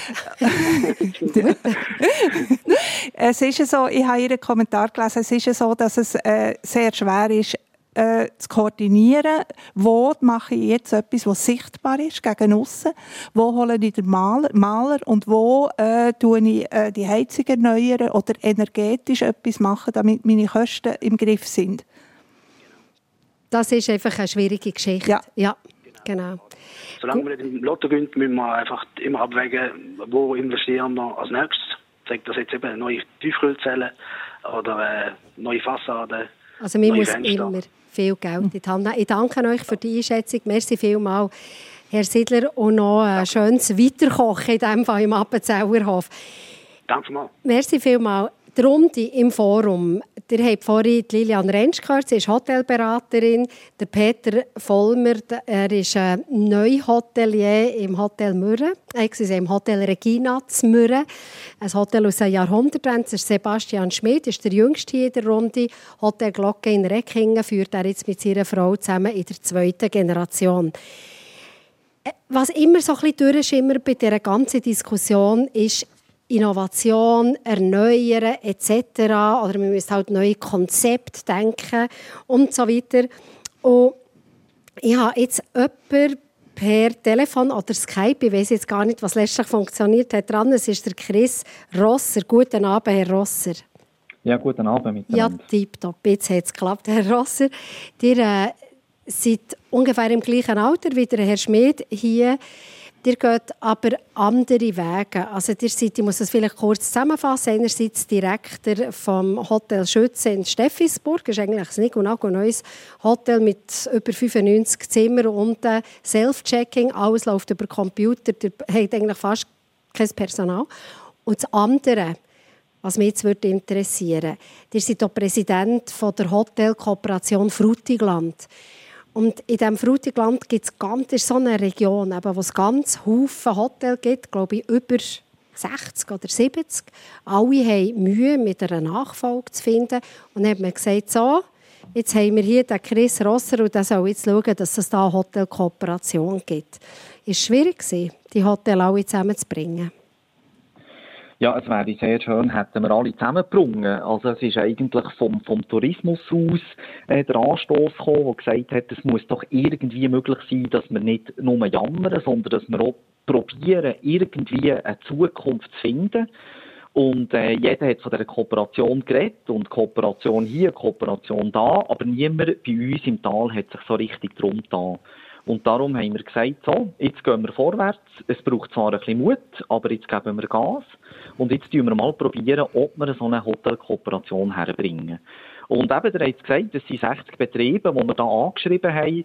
Es ist so, ich habe Ihren Kommentar gelesen, es ist so, dass es sehr schwer ist, zu koordinieren, wo mache ich jetzt etwas, was sichtbar ist, gegen aussen, wo hole ich den Maler und wo tue ich die Heizung erneuern oder energetisch etwas machen, damit meine Kosten im Griff sind. Das ist einfach eine schwierige Geschichte. Ja, genau. Solange wir nicht im Lotto gewinnen, müssen wir einfach immer abwägen, wo investieren wir als nächstes. Sagt das jetzt eben neue Tiefkühlzellen oder neue Fassaden. Also man muss immer viel Geld in die Hand nehmen. Ich danke euch für die Einschätzung. Merci vielmals, Herr Siedler. Und noch ein schönes Weiterkochen in diesem Fall im Appenzellerhof. Danke mal. Merci vielmals. Die Runde im Forum. Ihr habt vorhin Lilian Rentsch gehört, sie ist Hotelberaterin. Der Peter Vollmer, er ist Neuhotelier im Hotel Mürren, im Hotel Regina zu Mürren. Ein Hotel aus einem Jahrhundert. Sebastian Schmid ist der Jüngste hier in der Runde. Hotel Glocke in Reckingen führt er jetzt mit seiner Frau zusammen in der 2. Generation. Was immer so ein bisschen durchschimmert bei dieser ganzen Diskussion ist Innovation, Erneuern etc. Oder man müsste halt neue Konzepte denken und so weiter. Und ich habe jetzt jemanden per Telefon oder Skype, ich weiss jetzt gar nicht, was letztlich funktioniert hat, dran. Es ist der Chris Rosser. Guten Abend, Herr Rosser. Ja, guten Abend miteinander. Ja, tipptopp. Jetzt hat es geklappt, Herr Rosser. Ihr seid ungefähr im gleichen Alter wie der Herr Schmid hier. Ihr geht aber andere Wege. Also ihr seid, ich muss das vielleicht kurz zusammenfassen, einerseits Direktor vom Hotel Schütze in Steffisburg. Das ist eigentlich ein neues Hotel mit über 95 Zimmern und Self-Checking. Alles läuft über Computer. Ihr habt eigentlich fast kein Personal. Und das andere, was mich jetzt interessieren würde, ihr seid auch Präsident von der Hotelkooperation Frutigland. Und in diesem Frutigland gibt es so eine Region, wo es ganz viele Hotels gibt, glaube ich, über 60 oder 70. Alle haben Mühe, mit einer Nachfolge zu finden. Und dann hat man gesagt, so, jetzt haben wir hier den Chris Rosser und der soll jetzt schauen, dass es da eine Hotelkooperation gibt. Es war schwierig, die Hotels alle zusammenzubringen. Ja, es wäre sehr schön, hätten wir alle zusammengebracht. Also es ist eigentlich vom Tourismus aus der Anstoß gekommen, der gesagt hat, es muss doch irgendwie möglich sein, dass wir nicht nur jammern, sondern dass wir auch probieren, irgendwie eine Zukunft zu finden. Und jeder hat von dieser Kooperation geredet und Kooperation hier, Kooperation da, aber niemand bei uns im Tal hat sich so richtig drum getan. Und darum haben wir gesagt, so, jetzt gehen wir vorwärts. Es braucht zwar ein bisschen Mut, aber jetzt geben wir Gas. Und jetzt probieren wir mal, ob wir so eine Hotelkooperation herbringen. Und eben, ihr habt gesagt, es sind 60 Betriebe, die wir hier angeschrieben haben.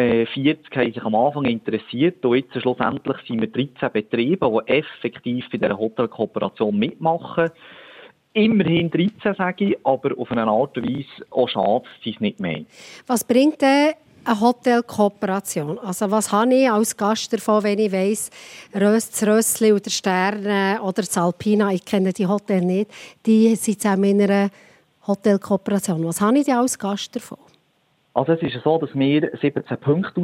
40 haben sich am Anfang interessiert. Und jetzt schlussendlich sind wir 13 Betriebe, die effektiv bei dieser Hotelkooperation mitmachen. Immerhin 13, sage ich, aber auf eine Art und Weise auch schade, sind es nicht mehr. Was bringt eine Hotelkooperation? Also was habe ich als Gast davon, wenn ich weiss, das Rössli oder Sterne oder das Alpina, ich kenne die Hotels nicht, die sind zusammen in einer Hotelkooperation. Was habe ich denn als Gast davon? Also es ist so, dass wir 17 Punkte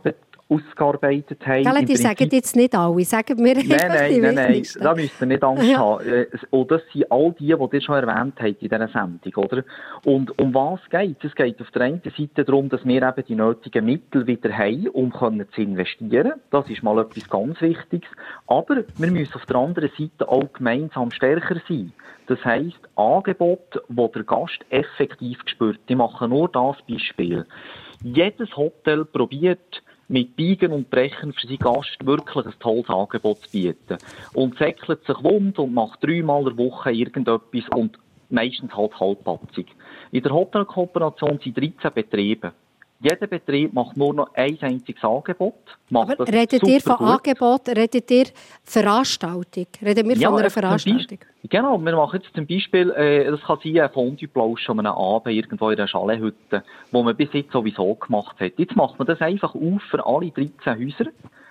ausgearbeitet haben. Ja, die sagen jetzt nicht alle. Sagen wir Nein. Da müsst ihr nicht Angst haben. Und das sind all die ihr schon erwähnt habt in dieser Sendung. Oder? Und um was geht es? Es geht auf der einen Seite darum, dass wir eben die nötigen Mittel wieder haben, um zu investieren. Das ist mal etwas ganz Wichtiges. Aber wir müssen auf der anderen Seite auch gemeinsam stärker sein. Das heisst, Angebote, die der Gast effektiv spürt. Ich mache nur das Beispiel. Jedes Hotel probiert, mit Biegen und Brechen für seinen Gast wirklich ein tolles Angebot zu bieten. Und säckelt sich wund und macht 3-mal in der Woche irgendetwas und meistens halt halbpatzig. In der Hotelkooperation sind 13 Betriebe. Jeder Betrieb macht nur noch ein einziges Angebot. Aber redet ihr von Angebot, redet ihr Veranstaltung? Reden wir von einer Veranstaltung? Genau, wir machen jetzt zum Beispiel, das kann sein, ein Fondue-Plausch an einem Abend irgendwo in einer Chalet-Hütte, wo man bis jetzt sowieso gemacht hat. Jetzt macht man das einfach auf für alle 13 Häuser,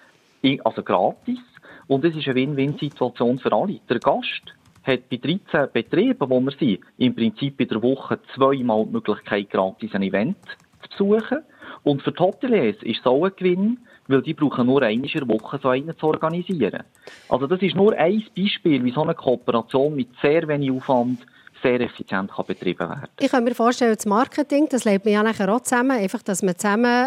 also gratis. Und es ist eine Win-Win-Situation für alle. Der Gast hat bei 13 Betrieben, wo wir sind, im Prinzip in der Woche 2-mal die Möglichkeit, gratis ein Event zu besuchen. Und für die Hoteliers ist es auch ein Gewinn, weil die brauchen nur einmal in der Woche so einen zu organisieren. Also das ist nur ein Beispiel, wie so eine Kooperation mit sehr wenig Aufwand sehr effizient kann betrieben werden. Ich kann mir vorstellen, das Marketing, das lernt man ja nachher auch zusammen, einfach, dass man zusammen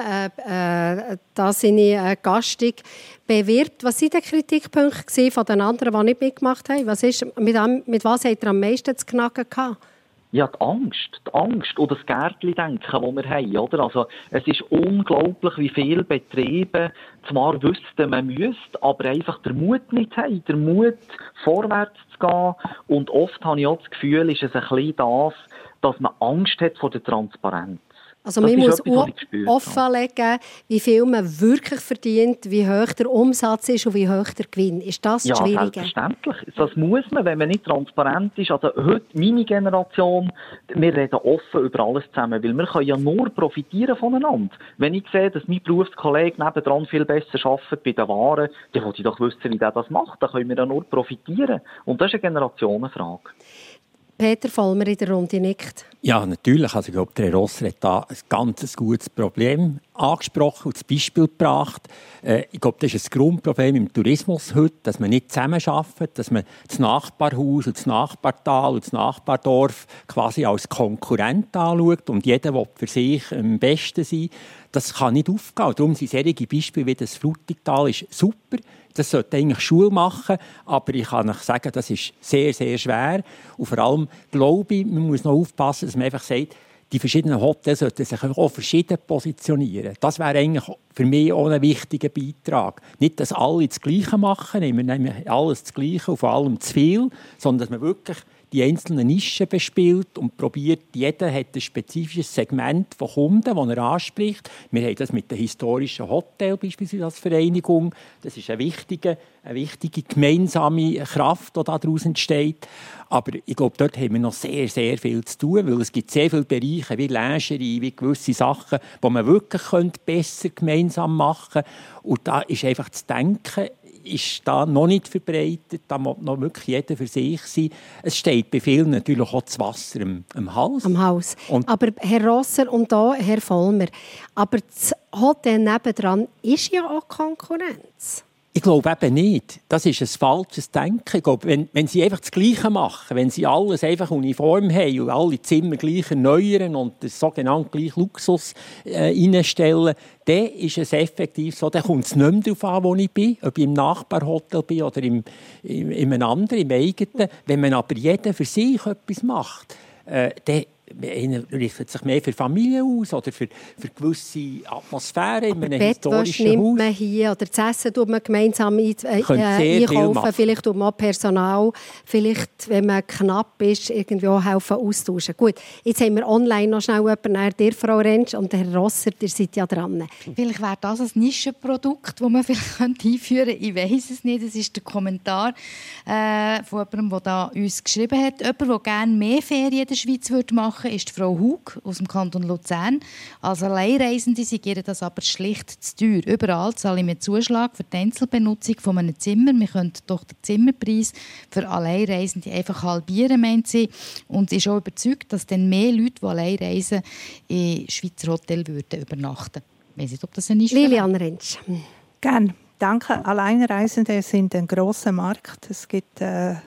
da seine Gastung bewirbt. Was waren die Kritikpunkte von den anderen, die nicht mitgemacht haben? Mit was habt ihr am meisten zu knacken gehabt? Ja, die Angst und das Gärtchen-Denken, das wir haben. Oder? Also, es ist unglaublich, wie viele Betriebe zwar wüssten, man müsste, aber einfach den Mut nicht haben, den Mut, vorwärts zu gehen. Und oft habe ich auch das Gefühl, ist es ein bisschen das, dass man Angst hat vor der Transparenz. Also man muss offenlegen, wie viel man wirklich verdient, wie hoch der Umsatz ist und wie hoch der Gewinn. Ist das das Schwierige? Ja, selbstverständlich. Das muss man, wenn man nicht transparent ist. Also heute, meine Generation, wir reden offen über alles zusammen, weil wir können ja nur profitieren voneinander. Wenn ich sehe, dass mein Berufskollege nebendran viel besser arbeitet bei den Waren, dann will ich doch wissen, wie der das macht. Da können wir ja nur profitieren. Und das ist eine Generationenfrage. Peter Vollmer in der Runde nickt. Ja, natürlich. Also ich glaube, der Herr Rosser hat da ein ganz gutes Problem angesprochen und das Beispiel gebracht. Ich glaube, das ist ein Grundproblem im Tourismus heute, dass man nicht zusammenarbeitet, dass man das Nachbarhaus und das Nachbartal und das Nachbardorf quasi als Konkurrent anschaut und jeder will für sich am besten sein. Das kann nicht aufgehen. Darum sind solche Beispiele wie das Frutigtal ist super. Das sollte eigentlich Schule machen, aber ich kann euch sagen, das ist sehr, sehr schwer. Und vor allem glaube ich, man muss noch aufpassen, dass man einfach sagt, die verschiedenen Hotels sollten sich auch verschieden positionieren. Das wäre eigentlich für mich auch ein wichtiger Beitrag. Nicht, dass alle das Gleiche machen, wir nehmen alles das Gleiche und vor allem zu viel, sondern dass man wirklich die einzelnen Nischen bespielt und probiert, jeder hat ein spezifisches Segment von Kunden, das er anspricht. Wir haben das mit den historischen Hotels beispielsweise als Vereinigung. Das ist eine wichtige gemeinsame Kraft, die daraus entsteht. Aber ich glaube, dort haben wir noch sehr, sehr viel zu tun, weil es gibt sehr viele Bereiche wie Lingerie, wie gewisse Sachen, die man wirklich besser gemeinsam machen könnte. Und da ist einfach zu denken, ist da noch nicht verbreitet, da muss noch wirklich jeder für sich sein. Es steht bei vielen natürlich auch das Wasser am Hals. Am Haus. Aber Herr Rosser und da Herr Vollmer, aber das Hotel nebendran ist ja auch Konkurrenz. Ich glaube eben nicht. Das ist ein falsches Denken. Ich glaube, wenn sie einfach das Gleiche machen, wenn sie alles einfach uniform haben und alle Zimmer gleich erneuern und das sogenannte gleich Luxus reinstellen, dann ist es effektiv so, dann kommt es nicht mehr darauf an, wo ich bin, ob ich im Nachbarhotel bin oder in einem anderen, im eigenen. Wenn man aber jeder für sich etwas macht, dann richtet sich mehr für Familien aus oder für gewisse Atmosphäre in einem historischen Haus. Nimmt man hier oder das Essen tut man gemeinsam einkaufen, vielleicht tut man auch Personal, vielleicht, wenn man knapp ist, irgendwie auch helfen austauschen. Gut, jetzt haben wir online noch schnell jemanden, dir, Frau Rentsch, und Herr Rosser, ihr seid ja dran. Vielleicht wäre das ein Nischenprodukt, das man vielleicht einführen könnte. Ich weiss es nicht. Das ist der Kommentar von jemandem, der da uns geschrieben hat. Jemand, der gerne mehr Ferien in der Schweiz machen würde, ist Frau Hug aus dem Kanton Luzern. Als Alleinreisende sind ihr das aber schlicht zu teuer. Überall zahle ich mir Zuschlag für die Einzelbenutzung von einem Zimmer. Wir könnten doch den Zimmerpreis für Alleinreisende einfach halbieren, meint sie. Und sie ist auch überzeugt, dass dann mehr Leute, die allein reisen, in Schweizer Hotels übernachten würden. Ich weiss nicht, ob das eine ist. Lilian Rentsch. Gerne. Danke. Alleinreisende sind ein grosser Markt. Es gibt etwa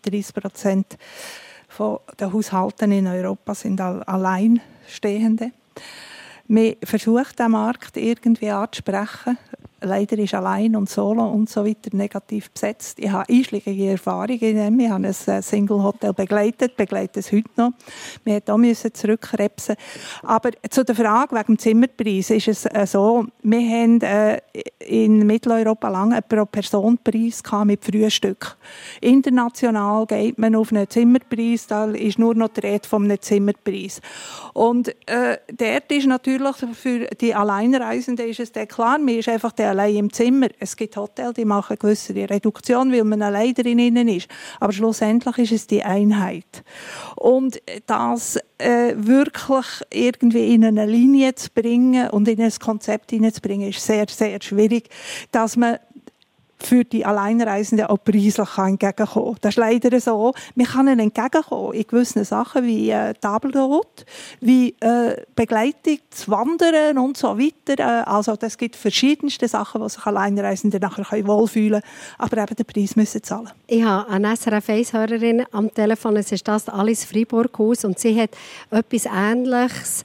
30% von den Haushalten in Europa sind Alleinstehende. Wir versuchen, den Markt irgendwie anzusprechen. Leider ist allein und solo und so weiter negativ besetzt. Ich habe einschlägige Erfahrungen in dem. Ich habe ein Single-Hotel begleite es heute noch. Wir mussten auch zurückkrebsen. Aber zu der Frage wegen dem Zimmerpreis ist es so, wir haben in Mitteleuropa lange einen Pro-Person-Preis mit Frühstück. International geht man auf einen Zimmerpreis, da ist nur noch die Rede von einem Zimmerpreis. Und dort ist natürlich für die Alleinreisenden ist es klar, man ist einfach allein im Zimmer. Es gibt Hotels, die machen eine gewisse Reduktion, weil man allein drinnen ist. Aber schlussendlich ist es die Einheit. Und das wirklich irgendwie in eine Linie zu bringen und in ein Konzept hineinzubringen, ist sehr, sehr schwierig, dass man für die Alleinreisenden auch preislich entgegenkommen. Das ist leider so. Man kann ihnen entgegenkommen in gewissen Sachen wie Table d'hôte, wie Begleitung zu Wandern und so weiter. Also es gibt verschiedenste Sachen, wo sich Alleinreisende nachher wohlfühlen können, aber eben den Preis müssen zahlen. Ich habe eine SRF-1-Hörerin am Telefon, es ist das Alice Fribourg-Haus, und sie hat etwas Ähnliches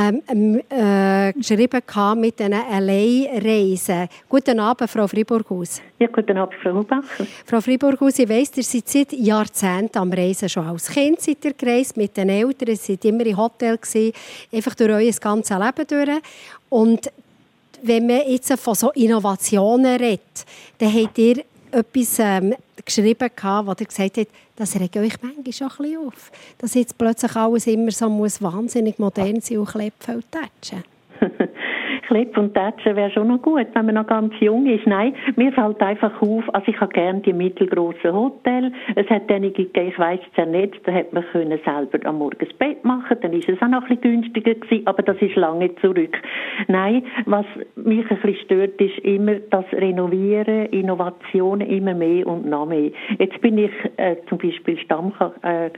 geschrieben mit diesen Alleinreisen. Guten Abend, Frau Fribourg-Haus. Ja, guten Abend, Frau Hubacher. Frau Fribourg-Haus, ich weiss, ihr seid seit Jahrzehnten am Reisen. Schon als Kind seid ihr gereist mit den Eltern, ihr seid immer im Hotel gewesen, einfach durch euer ganzes Leben durch. Und wenn man jetzt von so Innovationen redet, dann habt ihr etwas geschrieben, wo er gesagt hat, das regt euch manchmal schon ein bisschen auf. Dass jetzt plötzlich alles immer so muss wahnsinnig modern sein und klepfen und tätschen. Klepfen und Tätschen wäre schon noch gut, wenn man noch ganz jung ist. Nein, mir fällt einfach auf, also ich habe gerne die mittelgroßen Hotels. Es hat einige gegeben, ich weiss es ja nicht, da hätte man können selber am Morgen das Bett machen, dann ist es auch noch ein bisschen günstiger gewesen, aber das ist lange zurück. Nein, was mich ein bisschen stört, ist immer das Renovieren, Innovationen immer mehr und noch mehr. Jetzt bin ich zum Beispiel Stammgast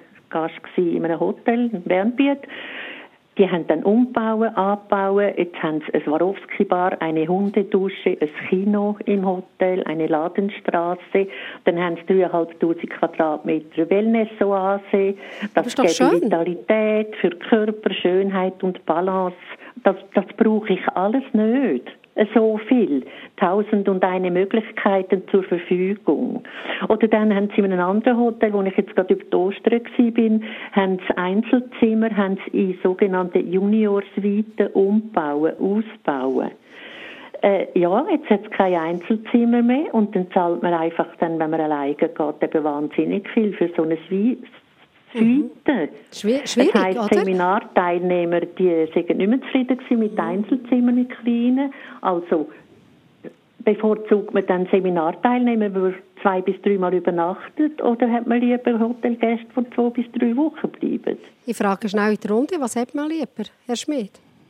in einem Hotel in Bernbiet. Die haben dann umbauen, anbauen. Jetzt haben sie eine Swarovski-Bar, eine Hundedusche, ein Kino im Hotel, eine Ladenstraße. Dann haben sie 3'500 Quadratmeter Wellness-Oase. Das gibt Vitalität für Körper, Schönheit und Balance. Das brauche ich alles nicht. So viel. 1001 Möglichkeiten zur Verfügung. Oder dann haben sie in einem anderen Hotel, wo ich jetzt gerade über die Ostern war, haben sie Einzelzimmer, haben sie in sogenannte Junior-Suiten umbauen, ausbauen. Ja, jetzt hat es kein Einzelzimmer mehr und dann zahlt man einfach dann, wenn man alleine geht, eben wahnsinnig viel für so eine Suite. Schwierig, das heisst, oder? Seminarteilnehmer, die sind nicht mehr zufrieden mit Einzelzimmern, mit kleinen. Also bevorzugt man dann Seminarteilnehmer, die 2 bis 3 Mal übernachtet, oder hat man lieber Hotelgäste, die 2 bis 3 Wochen bleiben? Ich frage schnell in die Runde, was hat man lieber, Herr Schmid?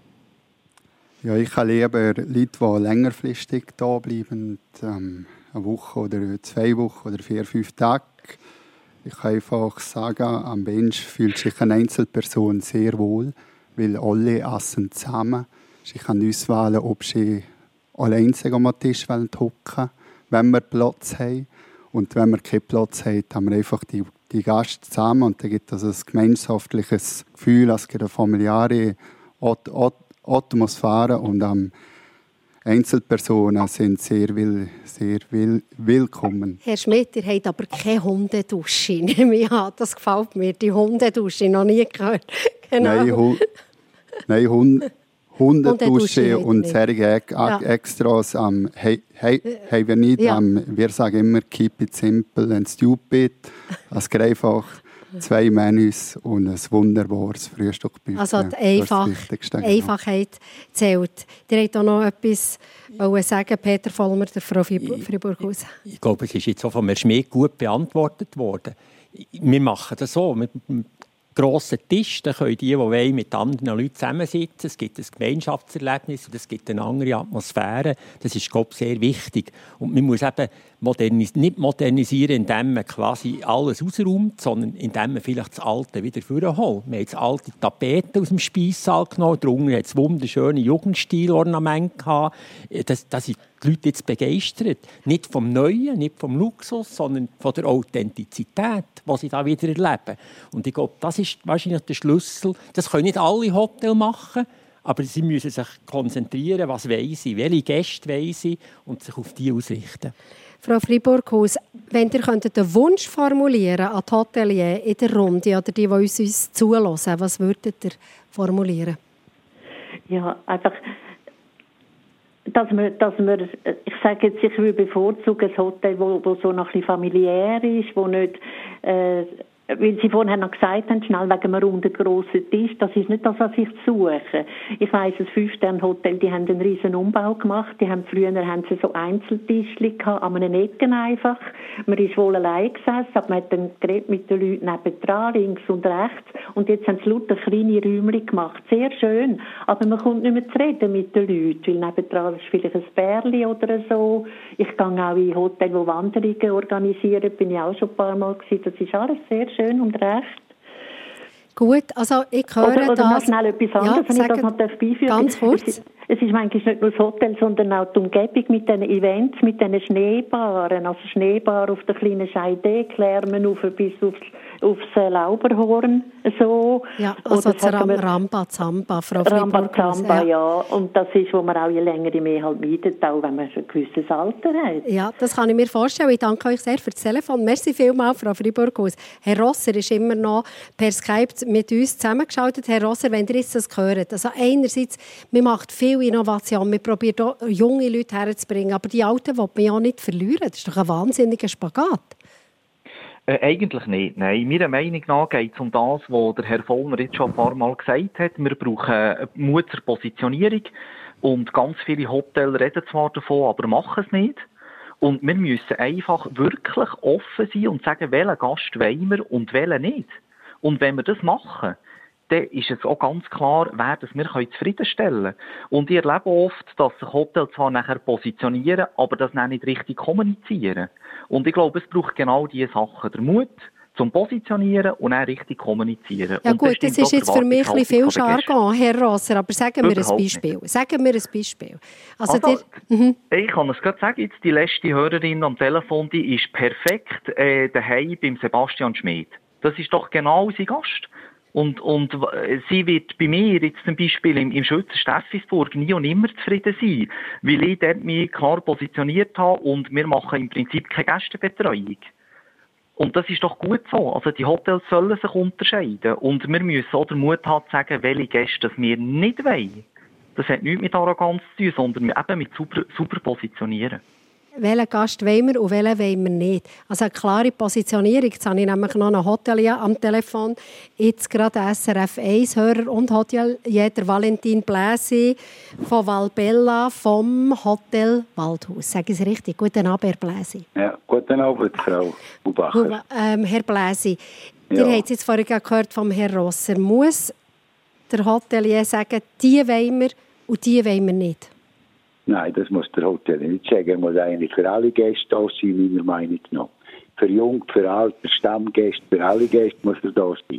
Ja, ich habe lieber Leute, die längerfristig da bleiben, eine Woche oder 2 Wochen oder 4, 5 Tage. Ich kann einfach sagen, am Bench fühlt sich eine Einzelperson sehr wohl, weil alle essen zusammen. Sie kann auswählen, ob sie allein am Tisch hocken wollen, wenn wir Platz haben. Und wenn wir keinen Platz haben, haben wir einfach die Gäste zusammen. Und dann gibt es ein gemeinschaftliches Gefühl, es gibt eine familiäre Atmosphäre. Und Einzelpersonen sind sehr willkommen. Herr Schmidt, ihr habt aber keine Hundedusche. Ja, das gefällt mir, die Hundedusche, noch nie gehört. Genau. Nein, Hundedusche und solche Extras haben wir nicht. Ja. Wir sagen immer, keep it simple and stupid. Es geht einfach 2 Menüs und ein wunderbares Frühstückbuffet. Also die Einfachheit zählt. Ihr wollt auch noch etwas sagen, Peter Vollmer, der Frau Friburghausen. Ich glaube, es ist jetzt auch von Herrn Schmid gut beantwortet worden. Wir machen das so, mit einem grossen Tisch, da können die wollen, mit anderen Leuten zusammensitzen. Es gibt ein Gemeinschaftserlebnis und es gibt eine andere Atmosphäre. Das ist, glaube ich, sehr wichtig. Und man muss eben nicht modernisieren, indem man quasi alles ausräumt, sondern indem man vielleicht das Alte wieder vorholt. Wir haben jetzt alte Tapeten aus dem Speissaal genommen, darunter hat es wunderschöne Jugendstil-Ornamente gehabt. Da sind die Leute jetzt begeistert. Nicht vom Neuen, nicht vom Luxus, sondern von der Authentizität, die sie da wieder erleben. Und ich glaube, das ist wahrscheinlich der Schlüssel. Das können nicht alle Hotels machen, aber sie müssen sich konzentrieren, was wollen sie, welche Gäste wollen sie und sich auf die ausrichten. Frau Friburghaus, wenn ihr einen Wunsch formulieren an die Hotelier in der Runde oder die uns zuhören, was würdet ihr formulieren? Ja, einfach, dass wir, ich sage jetzt, ich würde bevorzugen ein Hotel, wo so noch ein bisschen familiär ist, wo nicht, weil Sie vorhin noch gesagt haben, schnell wegen einem runden grossen Tisch, das ist nicht das, was ich suche. Ich weiss, ein 5-Sterne-Hotel, die haben einen riesen Umbau gemacht. Früher haben sie so Einzeltischchen gehabt, an einer Ecke einfach. Man ist wohl allein gesessen, aber man hat dann geredet mit den Leuten nebendran, links und rechts. Und jetzt haben sie lauter kleine Räumchen gemacht. Sehr schön. Aber man kommt nicht mehr zu reden mit den Leuten, weil nebendran ist vielleicht ein Bärli oder so. Ich gehe auch in Hotels, wo Wanderungen organisieren, bin ich auch schon ein paar Mal gewesen. Das ist alles sehr schön und recht. Gut, also ich höre oder das. Noch schnell etwas anderes, wenn ich das noch beifügen darf. Ganz kurz. Es ist manchmal nicht nur das Hotel, sondern auch die Umgebung mit diesen Events, mit diesen Schneebaren. Also Schneebar auf der kleinen Scheide, Klärmen auf bis aufs aufs Lauberhorn. So. Ja, also das Rambazamba, Frau Rambazamba, ja. Und das ist, wo man auch je länger je mehr halt meidet, auch wenn man ein gewisses Alter hat. Ja, das kann ich mir vorstellen. Ich danke euch sehr für das Telefon. Merci vielmals, Frau Friburghaus. Herr Rosser ist immer noch per Skype mit uns zusammengeschaltet. Herr Rosser, wenn ihr jetzt das hört, also einerseits, man macht viel Innovation, man probiert auch junge Leute herzubringen, aber die Alten will man ja nicht verlieren. Das ist doch ein wahnsinniger Spagat. Eigentlich nicht. Nein, meiner Meinung nach geht es um das, was der Herr Vollmer jetzt schon ein paar Mal gesagt hat. Wir brauchen Mut zur Positionierung und ganz viele Hotels reden zwar davon, aber machen es nicht. Und wir müssen einfach wirklich offen sein und sagen, welchen Gast wollen wir und welchen nicht. Und wenn wir das machen, dann ist es auch ganz klar, wer das wir zufriedenstellen können. Und ich erlebe oft, dass sich Hotels zwar nachher positionieren, aber das nicht richtig kommunizieren. Und ich glaube, es braucht genau diese Sachen. Der Mut zum Positionieren und dann richtig kommunizieren. Ja gut, das ist jetzt für mich ein bisschen viel Jargon, Herr Rosser, aber sagen wir ein Beispiel. Sagen wir ein Beispiel. Also ich kann es gerade sagen, jetzt die letzte Hörerin am Telefon, die ist perfekt daheim beim Sebastian Schmid. Das ist doch genau sein Gast. Und sie wird bei mir jetzt zum Beispiel im Schützer Steffisburg nie und nimmer zufrieden sein, weil ich dort mich klar positioniert habe und wir machen im Prinzip keine Gästebetreuung. Und das ist doch gut so. Also die Hotels sollen sich unterscheiden. Und wir müssen auch den Mut haben zu sagen, welche Gäste wir nicht wollen. Das hat nichts mit Arroganz zu tun, sondern eben mit super positionieren. Welchen Gast wollen wir und welchen wollen wir nicht? Also eine klare Positionierung. Jetzt habe ich nämlich noch einen Hotelier am Telefon. Jetzt gerade SRF 1-Hörer und Hotelier, der Valentin Bläsi von Valbella vom Hotel Waldhaus. Sage ich es richtig? Guten Abend, Herr Bläsi. Ja, guten Abend, Frau Bubacher. Herr Bläsi, ihr habt es jetzt vorhin gehört vom Herrn Rosser. Muss der Hotelier sagen, die wollen wir und die wollen wir nicht? Nein, das muss der Hotel nicht sagen. Er muss eigentlich für alle Gäste da sein, meiner Meinung nach. Für Jung, für Alt, für Stammgäste, für alle Gäste muss er da sein.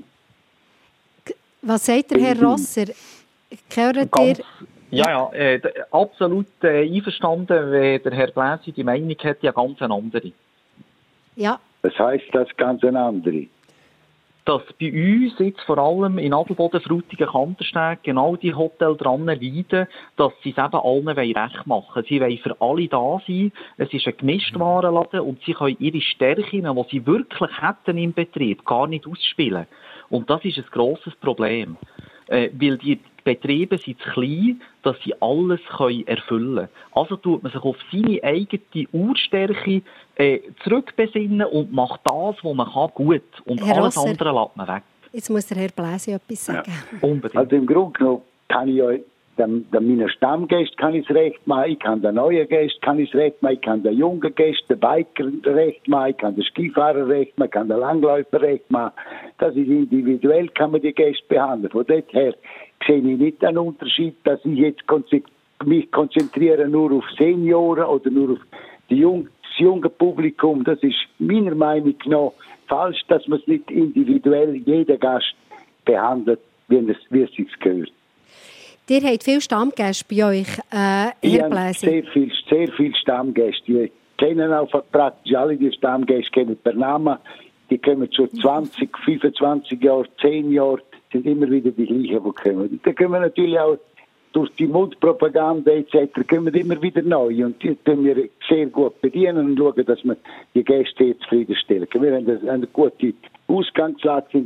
Was sagt der Herr Rosser? Hört ihr? Ja, absolut einverstanden, wenn der Herr Bläsi die Meinung hat, ja ganz eine andere. Ja. Was heisst das ganz eine andere? Dass bei uns jetzt vor allem in Adelboden, Frutigen, Kandersteg genau die Hotels dran leiden, dass sie es eben allen recht machen wollen. Sie wollen für alle da sein. Es ist ein Gemischtwarenladen und sie können ihre Stärken, die sie wirklich hätten im Betrieb, gar nicht ausspielen. Und das ist ein grosses Problem. Weil die Betriebe sind zu klein, dass sie alles erfüllen können. Also tut man sich auf seine eigene Urstärke zurückbesinnen und macht das, was man kann, gut. Und Herr alles Rosser, andere lässt man weg. Jetzt muss der Herr Bläsi etwas sagen. Ja. Unbedingt. Also im Grunde genommen kann ich euch meinen Stammgästen kann ich es recht machen, ich kann den neuen Gästen kann ich es recht machen, ich kann den jungen Gästen, den Biker recht machen, ich kann den Skifahrer recht machen, ich kann den Langläufer recht machen. Das ist individuell, kann man die Gäste behandeln. Von dort her sehe ich nicht einen Unterschied, dass ich jetzt mich konzentriere nur auf Senioren oder nur auf das junge Publikum. Das ist meiner Meinung nach falsch, dass man es nicht individuell jeden Gast behandelt, wie es sich gehört. Ihr habt viele Stammgäste bei euch, Herr Bläsi. Sehr viele Stammgäste. Die kennen auch praktisch alle die Stammgäste, kennen per Namen. Die kommen schon 20, 25 Jahre, 10 Jahre, sind immer wieder die gleichen, die kommen. Da können wir natürlich auch durch die Mundpropaganda etc. kommen immer wieder neu. Und die können wir sehr gut bedienen und schauen, dass wir die Gäste zufriedenstellen. Wir haben eine gute Ausgangslage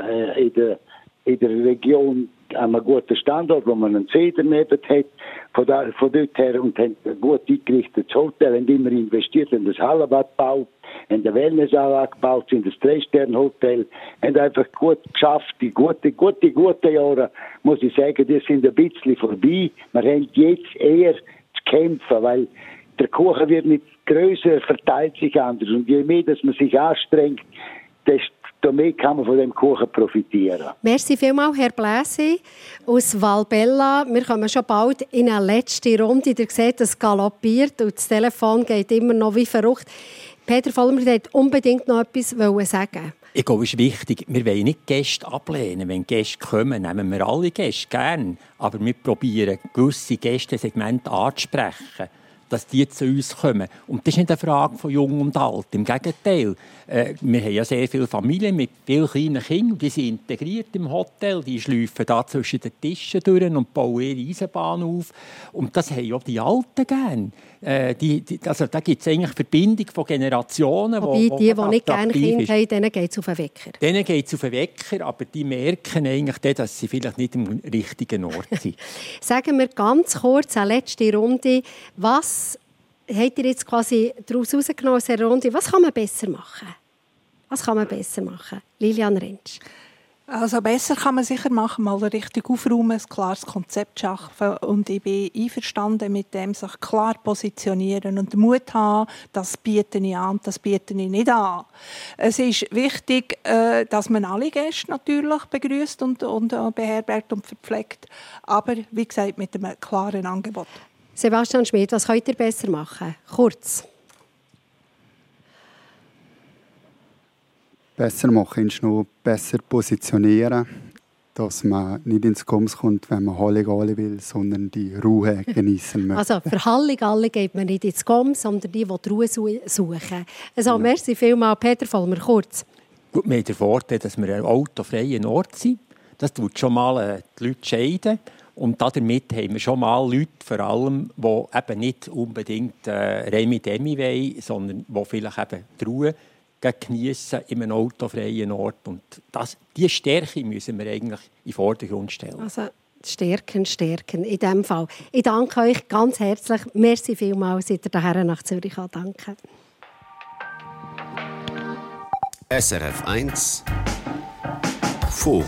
in der Region, haben einen guten Standort, wo man einen See daneben hat, von dort her, und haben ein gut eingerichtetes Hotel, haben immer investiert in das Hallenbad gebaut, haben eine Wellnessanlage gebaut, in das 3-Sterne-Hotel, haben einfach gut geschafft. Die guten Jahre, muss ich sagen, die sind ein bisschen vorbei. Wir haben jetzt eher zu kämpfen, weil der Kuchen wird nicht grösser, verteilt sich anders. Und je mehr, dass man sich anstrengt, desto mehr kann man von dem Kuchen profitieren. Merci vielmals, Herr Bläsi aus Valbella. Wir kommen schon bald in eine letzte Runde. Ihr seht, es galoppiert und das Telefon geht immer noch wie verrückt. Peter Vollmer wollte unbedingt noch etwas sagen. Ich glaube, es ist wichtig, wir wollen nicht Gäste ablehnen. Wenn Gäste kommen, nehmen wir alle Gäste gerne. Aber wir probieren, gewisse Gästesegmente anzusprechen. dass die zu uns kommen. Und das ist nicht eine Frage von Jung und Alt. Im Gegenteil. Wir haben ja sehr viele Familien mit vielen kleinen Kindern. Die sind integriert im Hotel. Die schleifen da zwischen den Tischen durch und bauen ihre Eisenbahn auf. Und das haben auch die Alten gerne. Also da gibt es eigentlich Verbindung von Generationen. Wobei die nicht gerne Kinder haben, denen geht es auf den Wecker. Denen geht es auf den Wecker, aber die merken eigentlich, dass sie vielleicht nicht am richtigen Ort sind. Sagen wir ganz kurz, eine letzte Runde. Was habt ihr jetzt quasi daraus herausgenommen aus dieser Runde? Was kann man besser machen? Was kann man besser machen? Lilian Rentsch. Also besser kann man sicher machen, mal richtig aufräumen, ein klares Konzept schaffen. Und ich bin einverstanden mit dem, sich klar positionieren und den Mut haben, das biete ich an und das biete ich nicht an. Es ist wichtig, dass man alle Gäste natürlich begrüßt und beherbergt und verpflegt. Aber wie gesagt, mit einem klaren Angebot. Sebastian Schmid, was könnt ihr besser machen? Kurz. Besser machen ist noch besser positionieren, dass man nicht ins Goms kommt, wenn man Halligalli will, sondern die Ruhe genießen möchte. Also für Halligalli geht man nicht ins Goms, sondern die Ruhe suchen. Also merci vielmals, Peter Vollmer, kurz. Gut, wir haben den Vorteil, dass wir ein autofreier Ort sind. Das tut schon mal die Leute scheiden. Und damit haben wir schon mal Leute, vor allem, die eben nicht unbedingt Remi-Demi wollen, sondern die vielleicht eben die Ruhe geniessen in einem autofreien Ort. Und diese Stärke müssen wir eigentlich in den Vordergrund stellen. Also stärken in diesem Fall. Ich danke euch ganz herzlich. Merci vielmals, seid ihr hierher nach Zürich. Danke. SRF 1 Forum.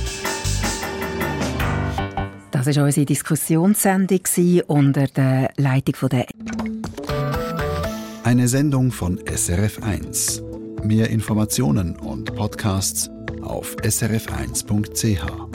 Das war unsere Diskussionssendung unter der Leitung von der. Eine Sendung von SRF 1. Mehr Informationen und Podcasts auf srf1.ch.